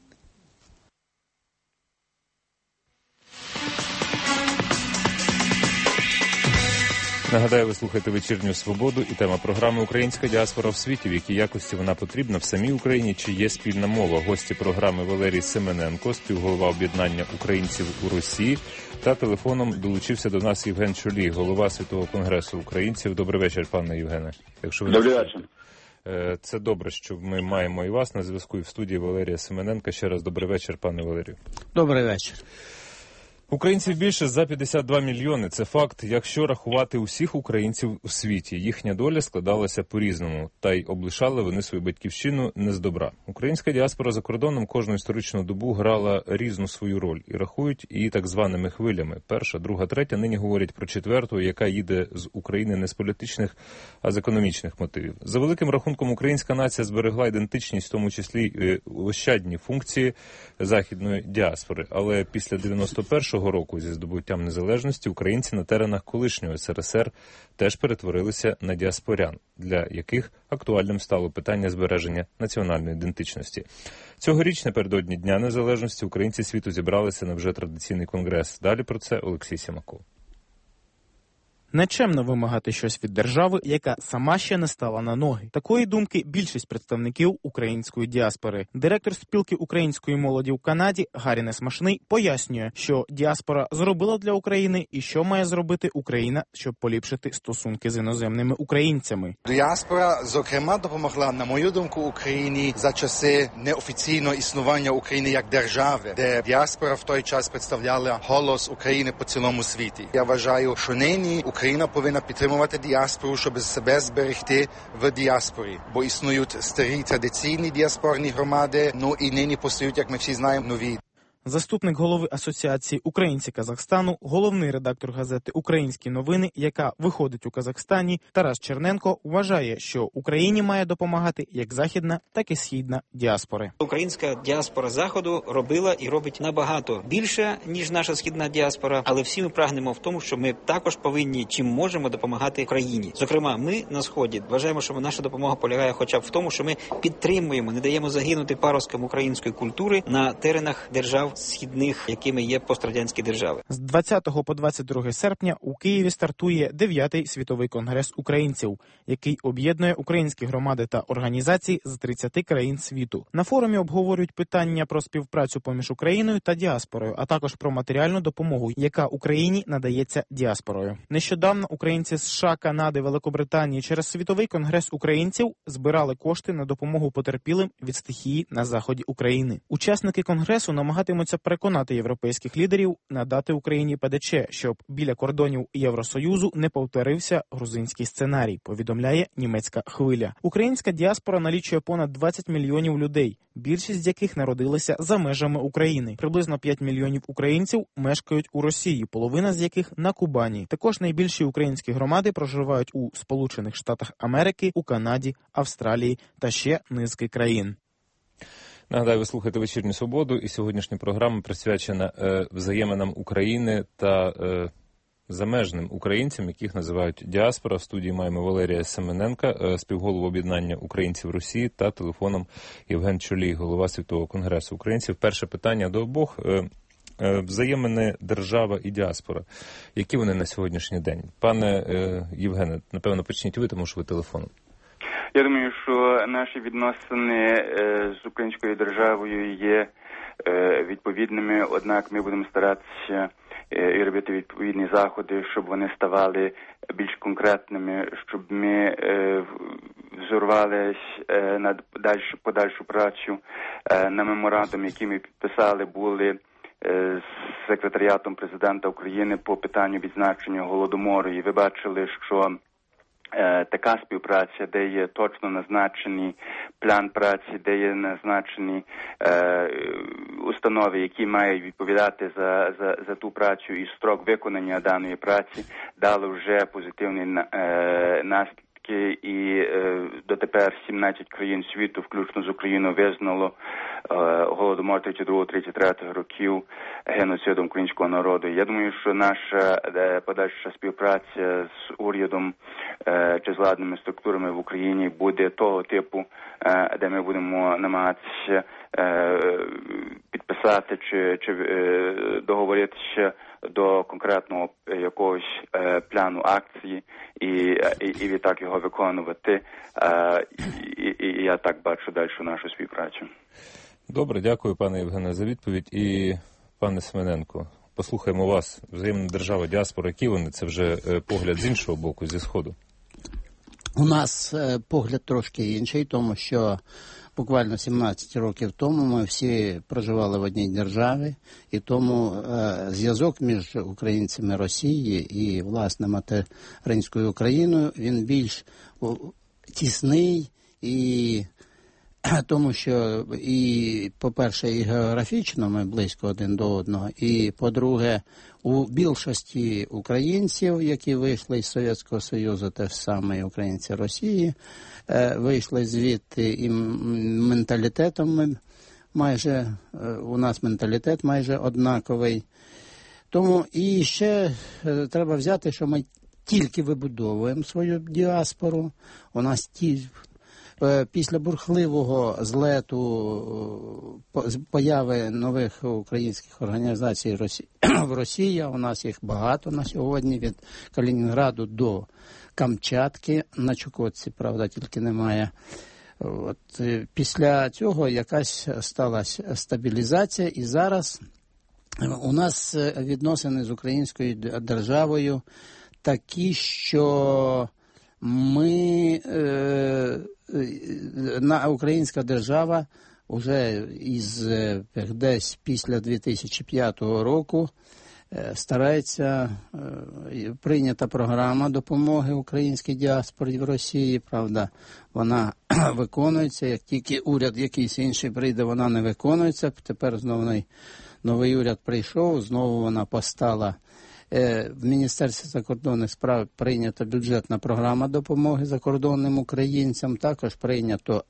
Нагадаю, ви слухаєте «Вечірню свободу» і тема програми «Українська діаспора в світі», в якій якості вона потрібна в самій Україні, чи є спільна мова. Гості програми Валерій Семененко, співголова об'єднання українців у Росії, та телефоном долучився до нас Євген Чолій, голова Світового конгресу українців. Добрий вечір, пане Євгене. Добрий вечір. Це добре, що ми маємо і вас на зв'язку, і в студії Валерія Семененка. Ще раз добрий вечір, пане Валерію. Добрий вечір. Українців більше за 52 мільйони. Це факт, якщо рахувати усіх українців у світі. Їхня доля складалася по-різному, та й облишали вони свою батьківщину не з добра. Українська діаспора за кордоном кожну історичну добу грала різну свою роль і рахують її так званими хвилями. Перша, друга, третя. Нині говорять про четверту, яка їде з України не з політичних, а з економічних мотивів. За великим рахунком, українська нація зберегла ідентичність, в тому числі ощадні функції західної діаспори. Але після 91-го року зі здобуттям незалежності українці на теренах колишнього СРСР теж перетворилися на діаспорян, для яких актуальним стало питання збереження національної ідентичності. Цьогоріч, напередодні Дня Незалежності, українці світу зібралися на вже традиційний конгрес. Далі про це Олексій Сімаков. Нечемно вимагати щось від держави, яка сама ще не стала на ноги. Такої думки більшість представників української діаспори. Директор спілки української молоді в Канаді Гаррі Смашний пояснює, що діаспора зробила для України і що має зробити Україна, щоб поліпшити стосунки з іноземними українцями. Діаспора, зокрема, допомогла, на мою думку, Україні за часи неофіційного існування України як держави, де діаспора в той час представляла голос України по цілому світі. Я вважаю, що нині Україна повинна підтримувати діаспору, щоб себе зберегти в діаспорі. Бо існують старі традиційні діаспорні громади, і нині постають, як ми всі знаємо, нові. Заступник голови Асоціації «Українці Казахстану», головний редактор газети «Українські новини», яка виходить у Казахстані, Тарас Черненко вважає, що Україні має допомагати як західна, так і східна діаспори. Українська діаспора Заходу робила і робить набагато більше, ніж наша східна діаспора, але всі ми прагнемо в тому, що ми також повинні, чим можемо, допомагати Україні. Зокрема, ми на Сході вважаємо, що наша допомога полягає хоча б в тому, що ми підтримуємо, не даємо загинути паросткам української культури на теренах держав східних, якими є пострадянські держави. З 20 по 22 серпня у Києві стартує 9-й світовий конгрес українців, який об'єднує українські громади та організації з 30 країн світу. На форумі обговорюють питання про співпрацю поміж Україною та діаспорою, а також про матеріальну допомогу, яка Україні надається діаспорою. Нещодавно українці з США, Канади, Великобританії через світовий конгрес українців збирали кошти на допомогу потерпілим від стихії на заході України. Учасники конгресу намагатимуться переконати європейських лідерів надати Україні ПДЧ, щоб біля кордонів Євросоюзу не повторився грузинський сценарій, повідомляє німецька хвиля. Українська діаспора налічує понад 20 мільйонів людей, більшість з яких народилися за межами України. Приблизно 5 мільйонів українців мешкають у Росії, половина з яких на Кубані. Також найбільші українські громади проживають у Сполучених Штатах Америки, у Канаді, Австралії та ще низки країн. Нагадаю, ви слухаєте «Вечірню свободу», і сьогоднішня програма присвячена взаєминам України та замежним українцям, яких називають діаспора. В студії маємо Валерія Семененка, співголову об'єднання українців Росії, та телефоном Євген Чолій, голова Світового конгресу українців. Перше питання до обох. Взаємини держава і діаспора. Які вони на сьогоднішній день? Пане Євгене, напевно, почніть ви, тому що ви телефоном. Я думаю, що наші відносини з українською державою є відповідними, однак ми будемо старатися і робити відповідні заходи, щоб вони ставали більш конкретними, щоб ми взорвались на подальшу працю. На меморандум, який ми підписали, були з секретаріатом президента України по питанню відзначення Голодомору. І ви бачили, що така співпраця, де є точно назначений план праці, де є назначені установи, які мають відповідати за ту працю і строк виконання даної праці, дали вже позитивні наслідки. І дотепер 17 країн світу, включно з Україною, визнало Голодомор 32-33 років геноцидом українського народу. Я думаю, що наша подальша співпраця з урядом чи з владними структурами в Україні буде того типу, де ми будемо намагатися підписати чи договоритися до конкретного якогось плану акції і відтак його виконувати. І я так бачу далі нашу співпрацю. Добре, дякую, пане Євгене, за відповідь. І пане Семененко, послухаємо вас. Взаємна держава, діаспора, які вони? Це вже погляд з іншого боку, зі Сходу. У нас погляд трошки інший, тому що буквально 17 років тому ми всі проживали в одній державі, і тому зв'язок між українцями Росії і, власне, материнською Україною, він більш тісний, і тому що, і, по-перше, і географічно ми близько один до одного, і, по-друге, у більшості українців, які вийшли з Совєтського Союзу, те ж саме і українці Росії, вийшли звідти, і менталітетом ми майже, у нас менталітет майже однаковий. Тому і ще треба взяти, що ми тільки вибудовуємо свою діаспору, у нас після бурхливого злету появи нових українських організацій в Росії, у нас їх багато на сьогодні, від Калінінграду до Камчатки, на Чукотці, правда, тільки немає. От, після цього якась сталася стабілізація, і зараз у нас відносини з українською державою такі, що українська держава вже десь після 2005 року старається, прийнята програма допомоги українській діаспорі в Росії, правда, вона виконується, як тільки уряд якийсь інший прийде, вона не виконується, тепер знову новий уряд прийшов, знову вона постала. В Міністерстві закордонних справ прийнята бюджетна програма допомоги закордонним українцям, також прийнято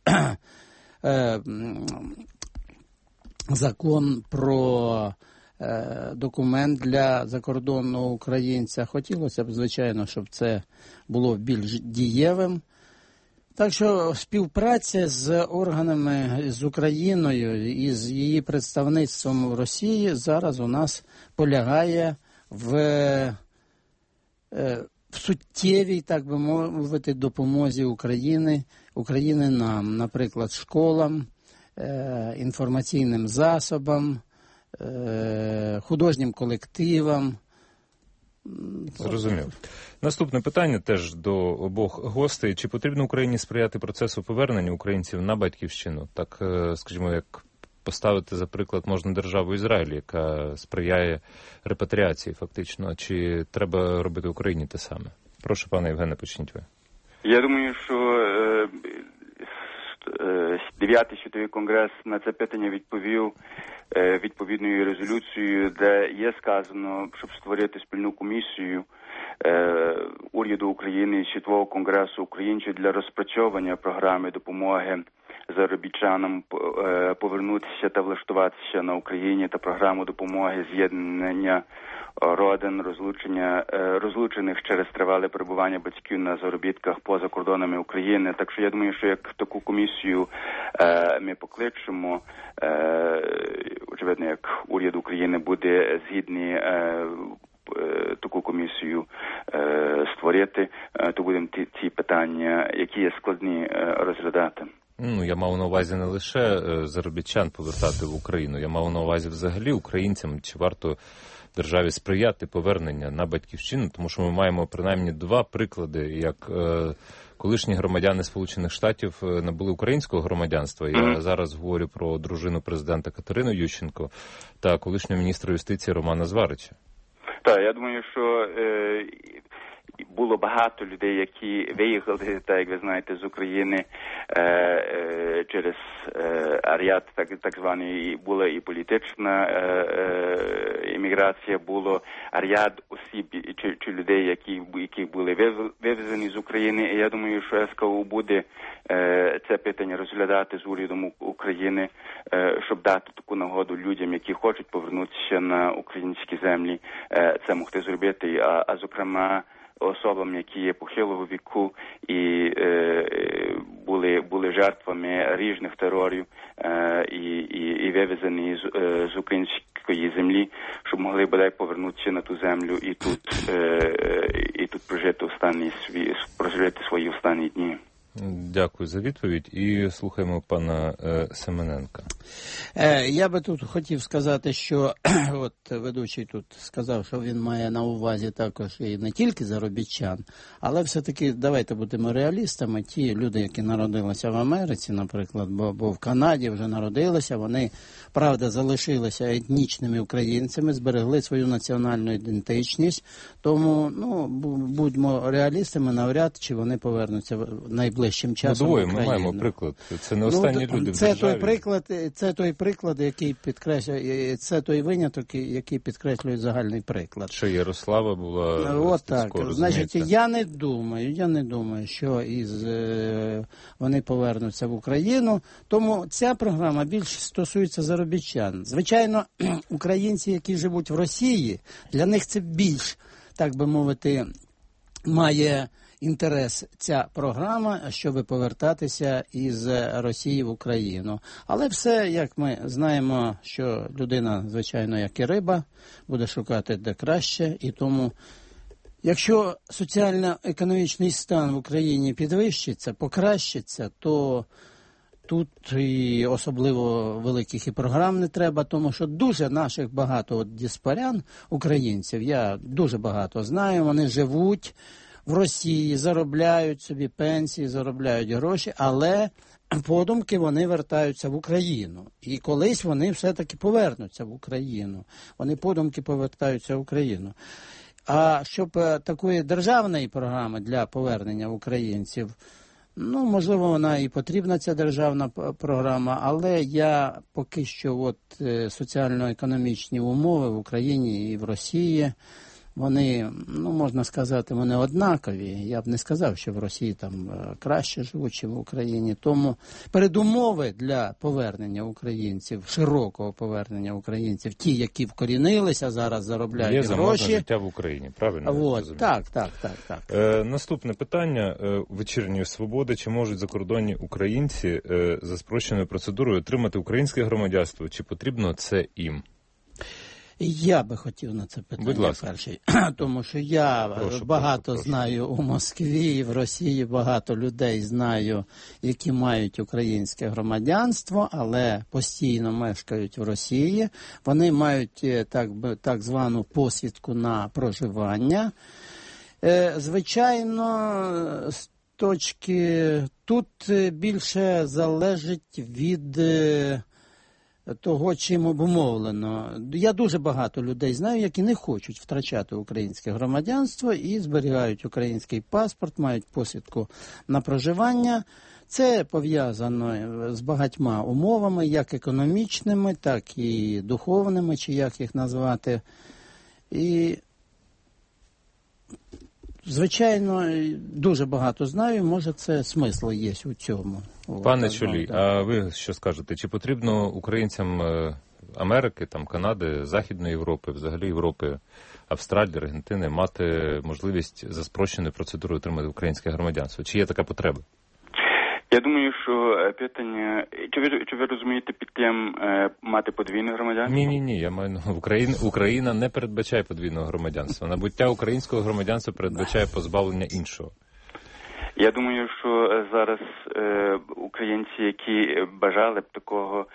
закон про документ для закордонного українця. Хотілося б, звичайно, щоб це було більш дієвим. Так що співпраця з органами, з Україною і з її представництвом в Росії зараз у нас полягає в суттєвій, так би мовити, допомозі України нам, наприклад, школам, інформаційним засобам, художнім колективам. Зрозумів. Наступне питання теж до обох гостей. Чи потрібно Україні сприяти процесу повернення українців на батьківщину? Так, скажімо, як поставити, за приклад, можна державу Ізраїль, яка сприяє репатріації фактично. Чи треба робити Україні те саме? Прошу, пане Євгене, почніть ви. Я думаю, що 9-й світовий конгрес на це питання відповів відповідною резолюцією, де є сказано, щоб створити спільну комісію уряду України і Світового конгресу українців для розпрацьовування програми допомоги заробітчанам повернутися та влаштуватися на Україні та програму допомоги з'єднання родин, розлучених через тривале перебування батьків на заробітках поза кордонами України. Так що я думаю, що як таку комісію ми покличемо, очевидно, як уряд України буде згідний таку комісію створити, то будемо ці питання, які є складні, розглядати. Я мав на увазі не лише заробітчан повертати в Україну, я мав на увазі взагалі українцям, чи варто державі сприяти повернення на батьківщину, тому що ми маємо принаймні два приклади, як колишні громадяни Сполучених Штатів набули українського громадянства. Я зараз говорю про дружину президента Катерину Ющенко та колишнього міністра юстиції Романа Зварича. Так, я думаю, що було багато людей, які виїхали, так як ви знаєте, з України через аріат, так званий, була і політична імміграція, було аріат осіб чи людей, які були вивезені з України. І я думаю, що СКУ буде це питання розглядати з урядом України, щоб дати таку нагоду людям, які хочуть повернутися на українські землі, це могти зробити, а зокрема особам, які є похилого віку і були жертвами різних терорів і вивезені з української землі, щоб могли бодай повернутися на ту землю і тут прожити свої останні дні. Дякую за відповідь і слухаємо пана Семененка. Я би тут хотів сказати, що от ведучий тут сказав, що він має на увазі також і не тільки заробітчан, але все-таки давайте будемо реалістами. Ті люди, які народилися в Америці, наприклад, бо в Канаді вже народилися, вони, правда, залишилися етнічними українцями, зберегли свою національну ідентичність, тому, будьмо реалістами, навряд чи вони повернуться найближчим часом в Україну. Ми маємо приклад. Це не останні люди в державі. Це той приклад, який підкреслює, це той виняток, який підкреслює загальний приклад. Що Ярослава була... От так. Значить, я не думаю, що вони повернуться в Україну. Тому ця програма більше стосується заробітчан. Звичайно, українці, які живуть в Росії, для них це більш, так би мовити, має інтерес ця програма, щоб повертатися із Росії в Україну. Але все, як ми знаємо, що людина, звичайно, як і риба, буде шукати де краще. І тому, якщо соціально-економічний стан в Україні підвищиться, покращиться, то тут і особливо великих і програм не треба, тому що дуже наших багато діаспорян, українців, я дуже багато знаю, вони живуть в Росії, заробляють собі пенсії, заробляють гроші, але подумки вони вертаються в Україну. І колись вони все-таки повернуться в Україну. Вони подумки повертаються в Україну. А щоб такої державної програми для повернення українців Ну, можливо, вона і потрібна, ця державна програма, але я поки що соціально-економічні умови в Україні і в Росії, вони, ну, можна сказати, вони однакові. Я б не сказав, що в Росії там краще живуть, чи в Україні. Тому передумови для повернення українців, широкого повернення українців, ті, які вкорінилися, зараз заробляють гроші. Є заможне життя в Україні, правильно? Так. Наступне питання вечірньої свободи. Чи можуть закордонні українці за спрощеною процедурою отримати українське громадянство? Чи потрібно це їм? Я би хотів на це питання перший, тому що я багато знаю у Москві, в Росії багато людей знаю, які мають українське громадянство, але постійно мешкають в Росії. Вони мають так звану посвідку на проживання. Звичайно, з точки тут більше залежить від того, чим обумовлено. Я дуже багато людей знаю, які не хочуть втрачати українське громадянство і зберігають український паспорт, мають посвідку на проживання. Це пов'язано з багатьма умовами, як економічними, так і духовними, чи як їх назвати. І, звичайно, дуже багато знаю, може це смисл є у цьому. Пане Чолій, а ви що скажете? Чи потрібно українцям Америки, там, Канади, Західної Європи, взагалі Європи, Австралії, Аргентини мати можливість за спрощеною процедурою отримати українське громадянство? Чи є така потреба? Я думаю, що питання... Чи ви розумієте під тим мати подвійне громадянство? Ні. Я маю Україна не передбачає подвійного громадянства. Набуття українського громадянства передбачає позбавлення іншого. Я думаю, що зараз українці, які бажали б такого,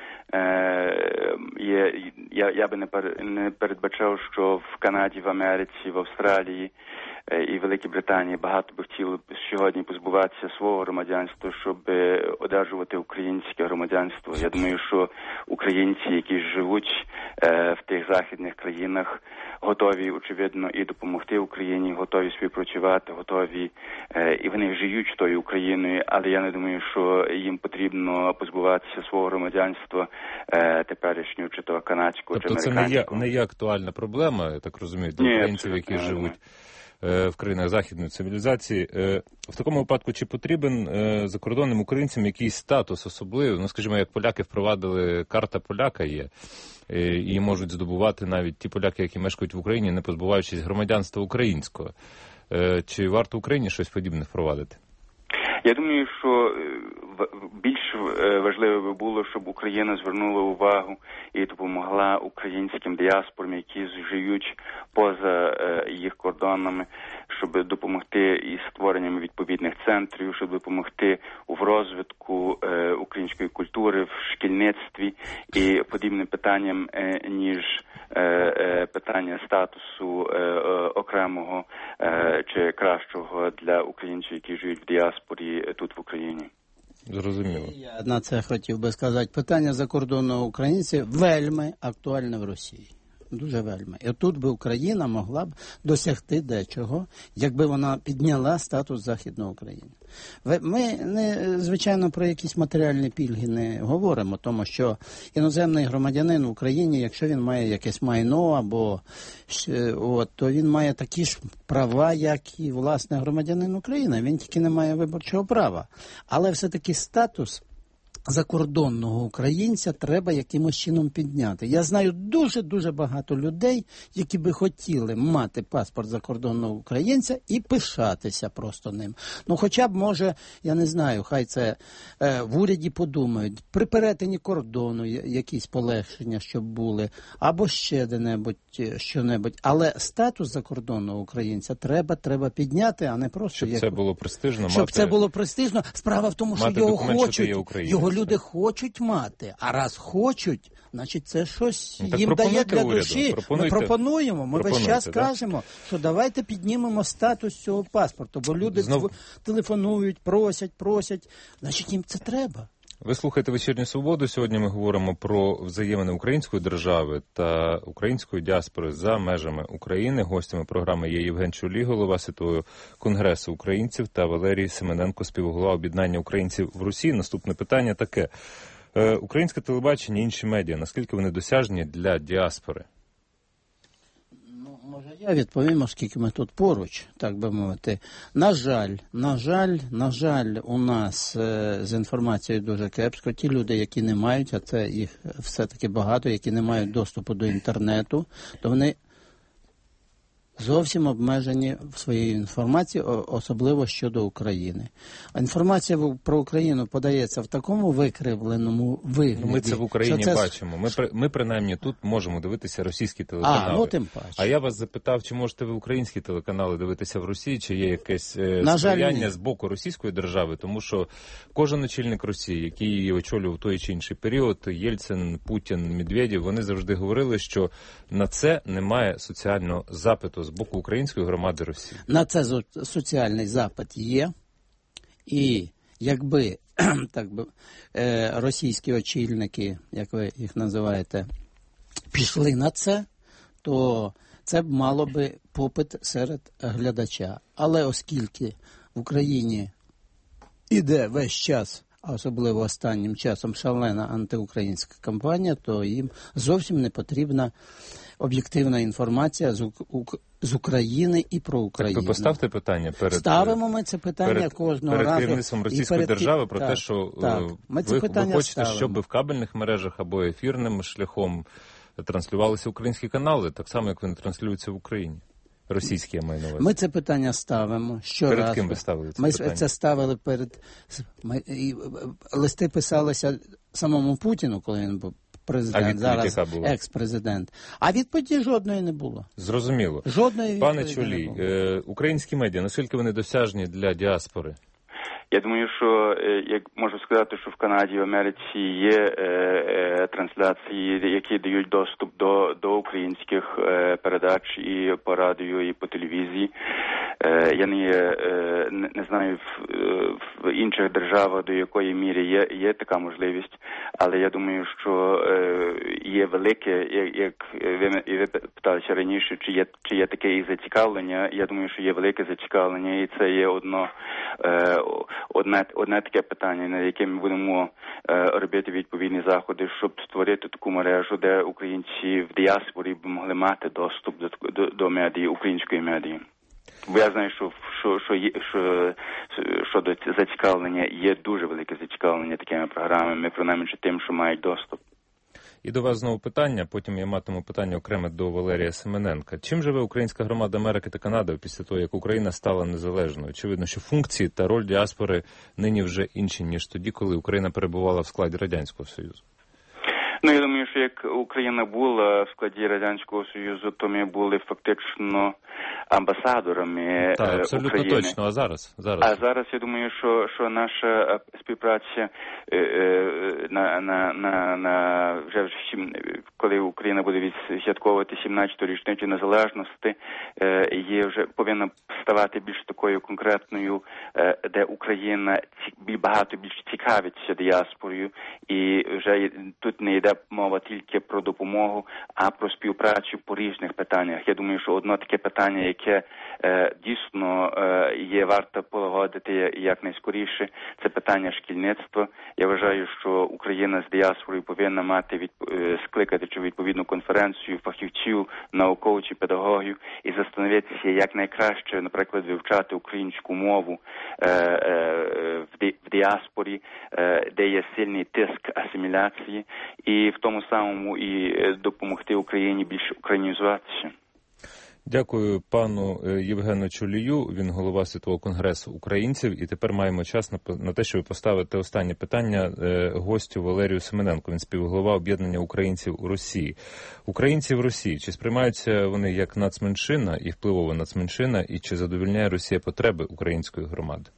я би не передбачав, що в Канаді, в Америці, в Австралії і Великій Британії багато би хотіли сьогодні позбуватися свого громадянства, щоб одержувати українське громадянство. Я думаю, що українці, які живуть в тих західних країнах, готові, очевидно, і допомогти Україні, готові співпрацювати, готові, і вони живуть тою Україною, але я не думаю, що їм потрібно позбуватися свого громадянства теперішнього, чи то канадського, тобто чи американського. Це не є актуальна проблема, я так розумію, для українців, які живуть в країнах західної цивілізації. В такому випадку, чи потрібен закордонним українцям якийсь статус особливий? Ну, скажімо, як поляки впровадили, карта поляка є, і можуть здобувати навіть ті поляки, які мешкають в Україні, не позбуваючись громадянства українського. Чи варто Україні щось подібне впровадити? Я думаю, що більш важливо би було, щоб Україна звернула увагу і допомогла українським діаспорам, які живуть поза їх кордонами, щоб допомогти із створенням відповідних центрів, щоб допомогти в розвитку української культури, в шкільництві і подібним питанням, ніж питання статусу окремого чи кращого для українців, які живуть в діаспорі тут в Україні. Зрозуміло. Я на це хотів би сказати. Питання закордонного українців вельми актуальне в Росії. Дуже вельми. І тут би Україна могла б досягти дечого, якби вона підняла статус Західної України. Ми, звичайно, про якісь матеріальні пільги не говоримо, тому що іноземний громадянин в Україні, якщо він має якесь майно, або то він має такі ж права, як і, власне, громадянин України. Він тільки не має виборчого права. Але все-таки статус закордонного українця треба якимось чином підняти. Я знаю дуже багато людей, які би хотіли мати паспорт закордонного українця і пишатися просто ним. Ну, хоча б, може, я не знаю, хай це в уряді подумають, при перетині кордону якісь полегшення, щоб були, або ще де-небудь, що-небудь. Але статус закордонного українця треба підняти, а не просто... Щоб це було престижно. Щоб це було престижно. Справа в тому, що його хочуть, його люди хочуть мати, а раз хочуть, значить це щось їм дає для душі. Ми пропонуємо, ми весь час кажемо, що давайте піднімемо статус цього паспорту, бо люди телефонують, просять, значить їм це треба. Ви слухаєте «Вечірню свободу». Сьогодні ми говоримо про взаємини української держави та української діаспори за межами України. Гостями програми є Євген Чолій, голова Світового конгресу українців, та Валерій Семененко, співголова об'єднання українців в Росії. Наступне питання таке. Українське телебачення і інші медіа, наскільки вони досяжні для діаспори? Може, я відповім, оскільки ми тут поруч, так би мовити. На жаль, у нас з інформацією дуже кепсько. Ті люди, які не мають, а це їх все-таки багато, які не мають доступу до інтернету, то вони зовсім обмежені в своїй інформації, особливо щодо України. А інформація про Україну подається в такому викривленому вигляді. Ми це в Україні бачимо. Ми принаймні тут можемо дивитися російські телеканали. Тим паче. А я вас запитав, чи можете ви українські телеканали дивитися в Росії, чи є якесь сприяння з боку російської держави, тому що кожен очільник Росії, який її очолював в той чи інший період, Єльцин, Путін, Медведєв, вони завжди говорили, що на це немає соціального запиту з боку української громади Росії. На це соціальний запит є. І якби російські очільники, як ви їх називаєте, пішли на це, то це б мало би попит серед глядача. Але оскільки в Україні іде весь час, а особливо останнім часом, шалена антиукраїнська кампанія, то їм зовсім не потрібна об'єктивна інформація з України і про Україну. Так ви поставте питання Ставимо ми це питання кожного разу. Перед керівництвом російської держави про те, що ви хочете, щоб в кабельних мережах або ефірним шляхом транслювалися українські канали, так само, як вони транслюються в Україні. Російські, я маю на увазі. Ми це питання ставимо щоразу. Перед ким ви ставили це питання? Ми це ставили листи писалися самому Путіну, коли він був президент, зараз екс-президент. А відповіді жодної не було. Зрозуміло. Жодної відповіді. Пане Чолій, українські медіа, наскільки вони досяжні для діаспори? Я думаю, що, як можу сказати, що в Канаді і в Америці є трансляції, які дають доступ до українських передач і по радіо, і по телевізії. Я не знаю в інших державах, до якої міри є така можливість, але я думаю, що є велике, як ви питалися раніше, чи є таке і зацікавлення. Я думаю, що є велике зацікавлення, і це є одне таке питання, на яке ми будемо робити відповідні заходи, щоб створити таку мережу, де українці в діаспорі б могли мати доступ до медії, української медії. Бо я знаю, що щодо зацікавлення є дуже велике зацікавлення такими програмами, принаймні тим, що мають доступ. І до вас знову питання, потім я матиму питання окреме до Валерія Семененка. Чим живе українська громада Америки та Канади після того, як Україна стала незалежною? Очевидно, що функції та роль діаспори нині вже інші, ніж тоді, коли Україна перебувала в складі Радянського Союзу. Я думаю, що як Україна була в складі Радянського Союзу, то ми були фактично амбасадорами абсолютно України. Точно, а зараз? А зараз, я думаю, що наша співпраця вже коли Україна буде відсвяткувати 17-ту річницю незалежності, повинна ставати більш такою конкретною, де Україна багато більш цікавиться діаспорою, і вже тут не йде мова тільки про допомогу, а про співпрацю по різних питаннях. Я думаю, що одне таке питання, яке дійсно є варто полагодити якнайскоріше, це питання шкільництва. Я вважаю, що Україна з діаспорою повинна скликати відповідну конференцію фахівців, науковців, педагогів і застановитися, як найкраще, наприклад, вивчати українську мову в діаспорі, де є сильний тиск асиміляції, і в тому самому і допомогти Україні більше українізуватися. Дякую пану Євгену Чолію, він голова Світового конгресу українців. І тепер маємо час на те, щоб поставити останнє питання гостю Валерію Семененку. Він співголова об'єднання українців у Росії. Українці в Росії, чи сприймаються вони як нацменшина і впливова нацменшина, і чи задовольняє Росія потреби української громади?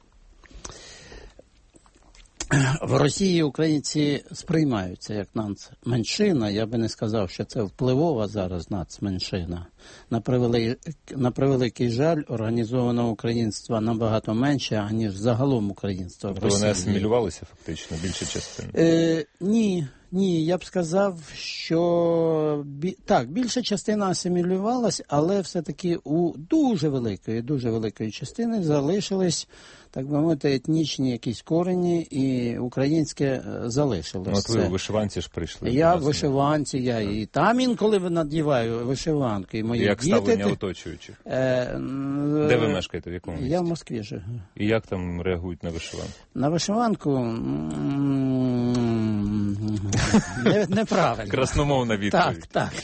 В Росії українці сприймаються як нацменшина. Я би не сказав, що це впливова зараз нацменшина. на превеликий жаль, організованого українства набагато менше, аніж загалом українства в Тобто Росії. вони асимілювалися фактично, більша частина? Ні, я б сказав, що більша частина асимілювалась, але все-таки у дуже великої частини залишились, так би мовити, етнічні якісь корені, і українське залишилось. Ну, от ви в вишиванці ж прийшли. Я в вишиванці, я і там інколи надіваю вишиванку. І мої як діти... ставлення оточуючих? Де ви мешкаєте, в якому місті? Я в Москві живу. І як там реагують на вишиванку? На вишиванку... Неправильно. Красномовна відповідь. Так.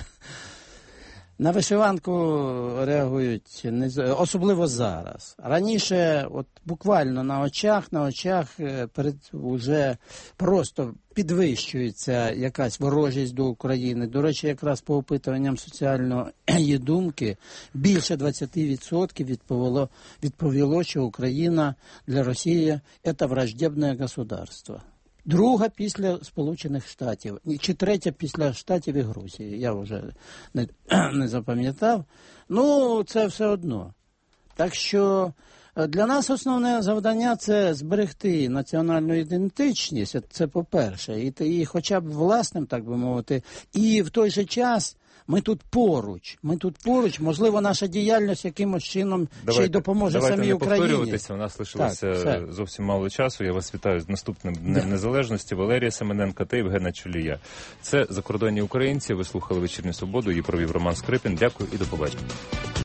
На вишиванку реагують особливо зараз. Раніше, от буквально на очах уже просто підвищується якась ворожість до України. До речі, якраз по опитуванням соціальної думки більше 20% відповіло, що Україна для Росії – це враждебне государство. Друга після Сполучених Штатів, чи третя після Штатів і Грузії, я вже не запам'ятав. Ну, це все одно. Так що для нас основне завдання – це зберегти національну ідентичність, це по-перше, і хоча б власним, так би мовити, і в той же час ми тут поруч, можливо, наша діяльність якимось чином ще й допоможе самій Україні. Давайте не повторюватися, у нас лишилося зовсім мало часу. Я вас вітаю з наступним Днем Незалежності. Валерія Семененка та Євгена Чолія. Це «Закордонні українці». Ви слухали «Вечірню Свободу», її провів Роман Скрипін. Дякую і до побачення.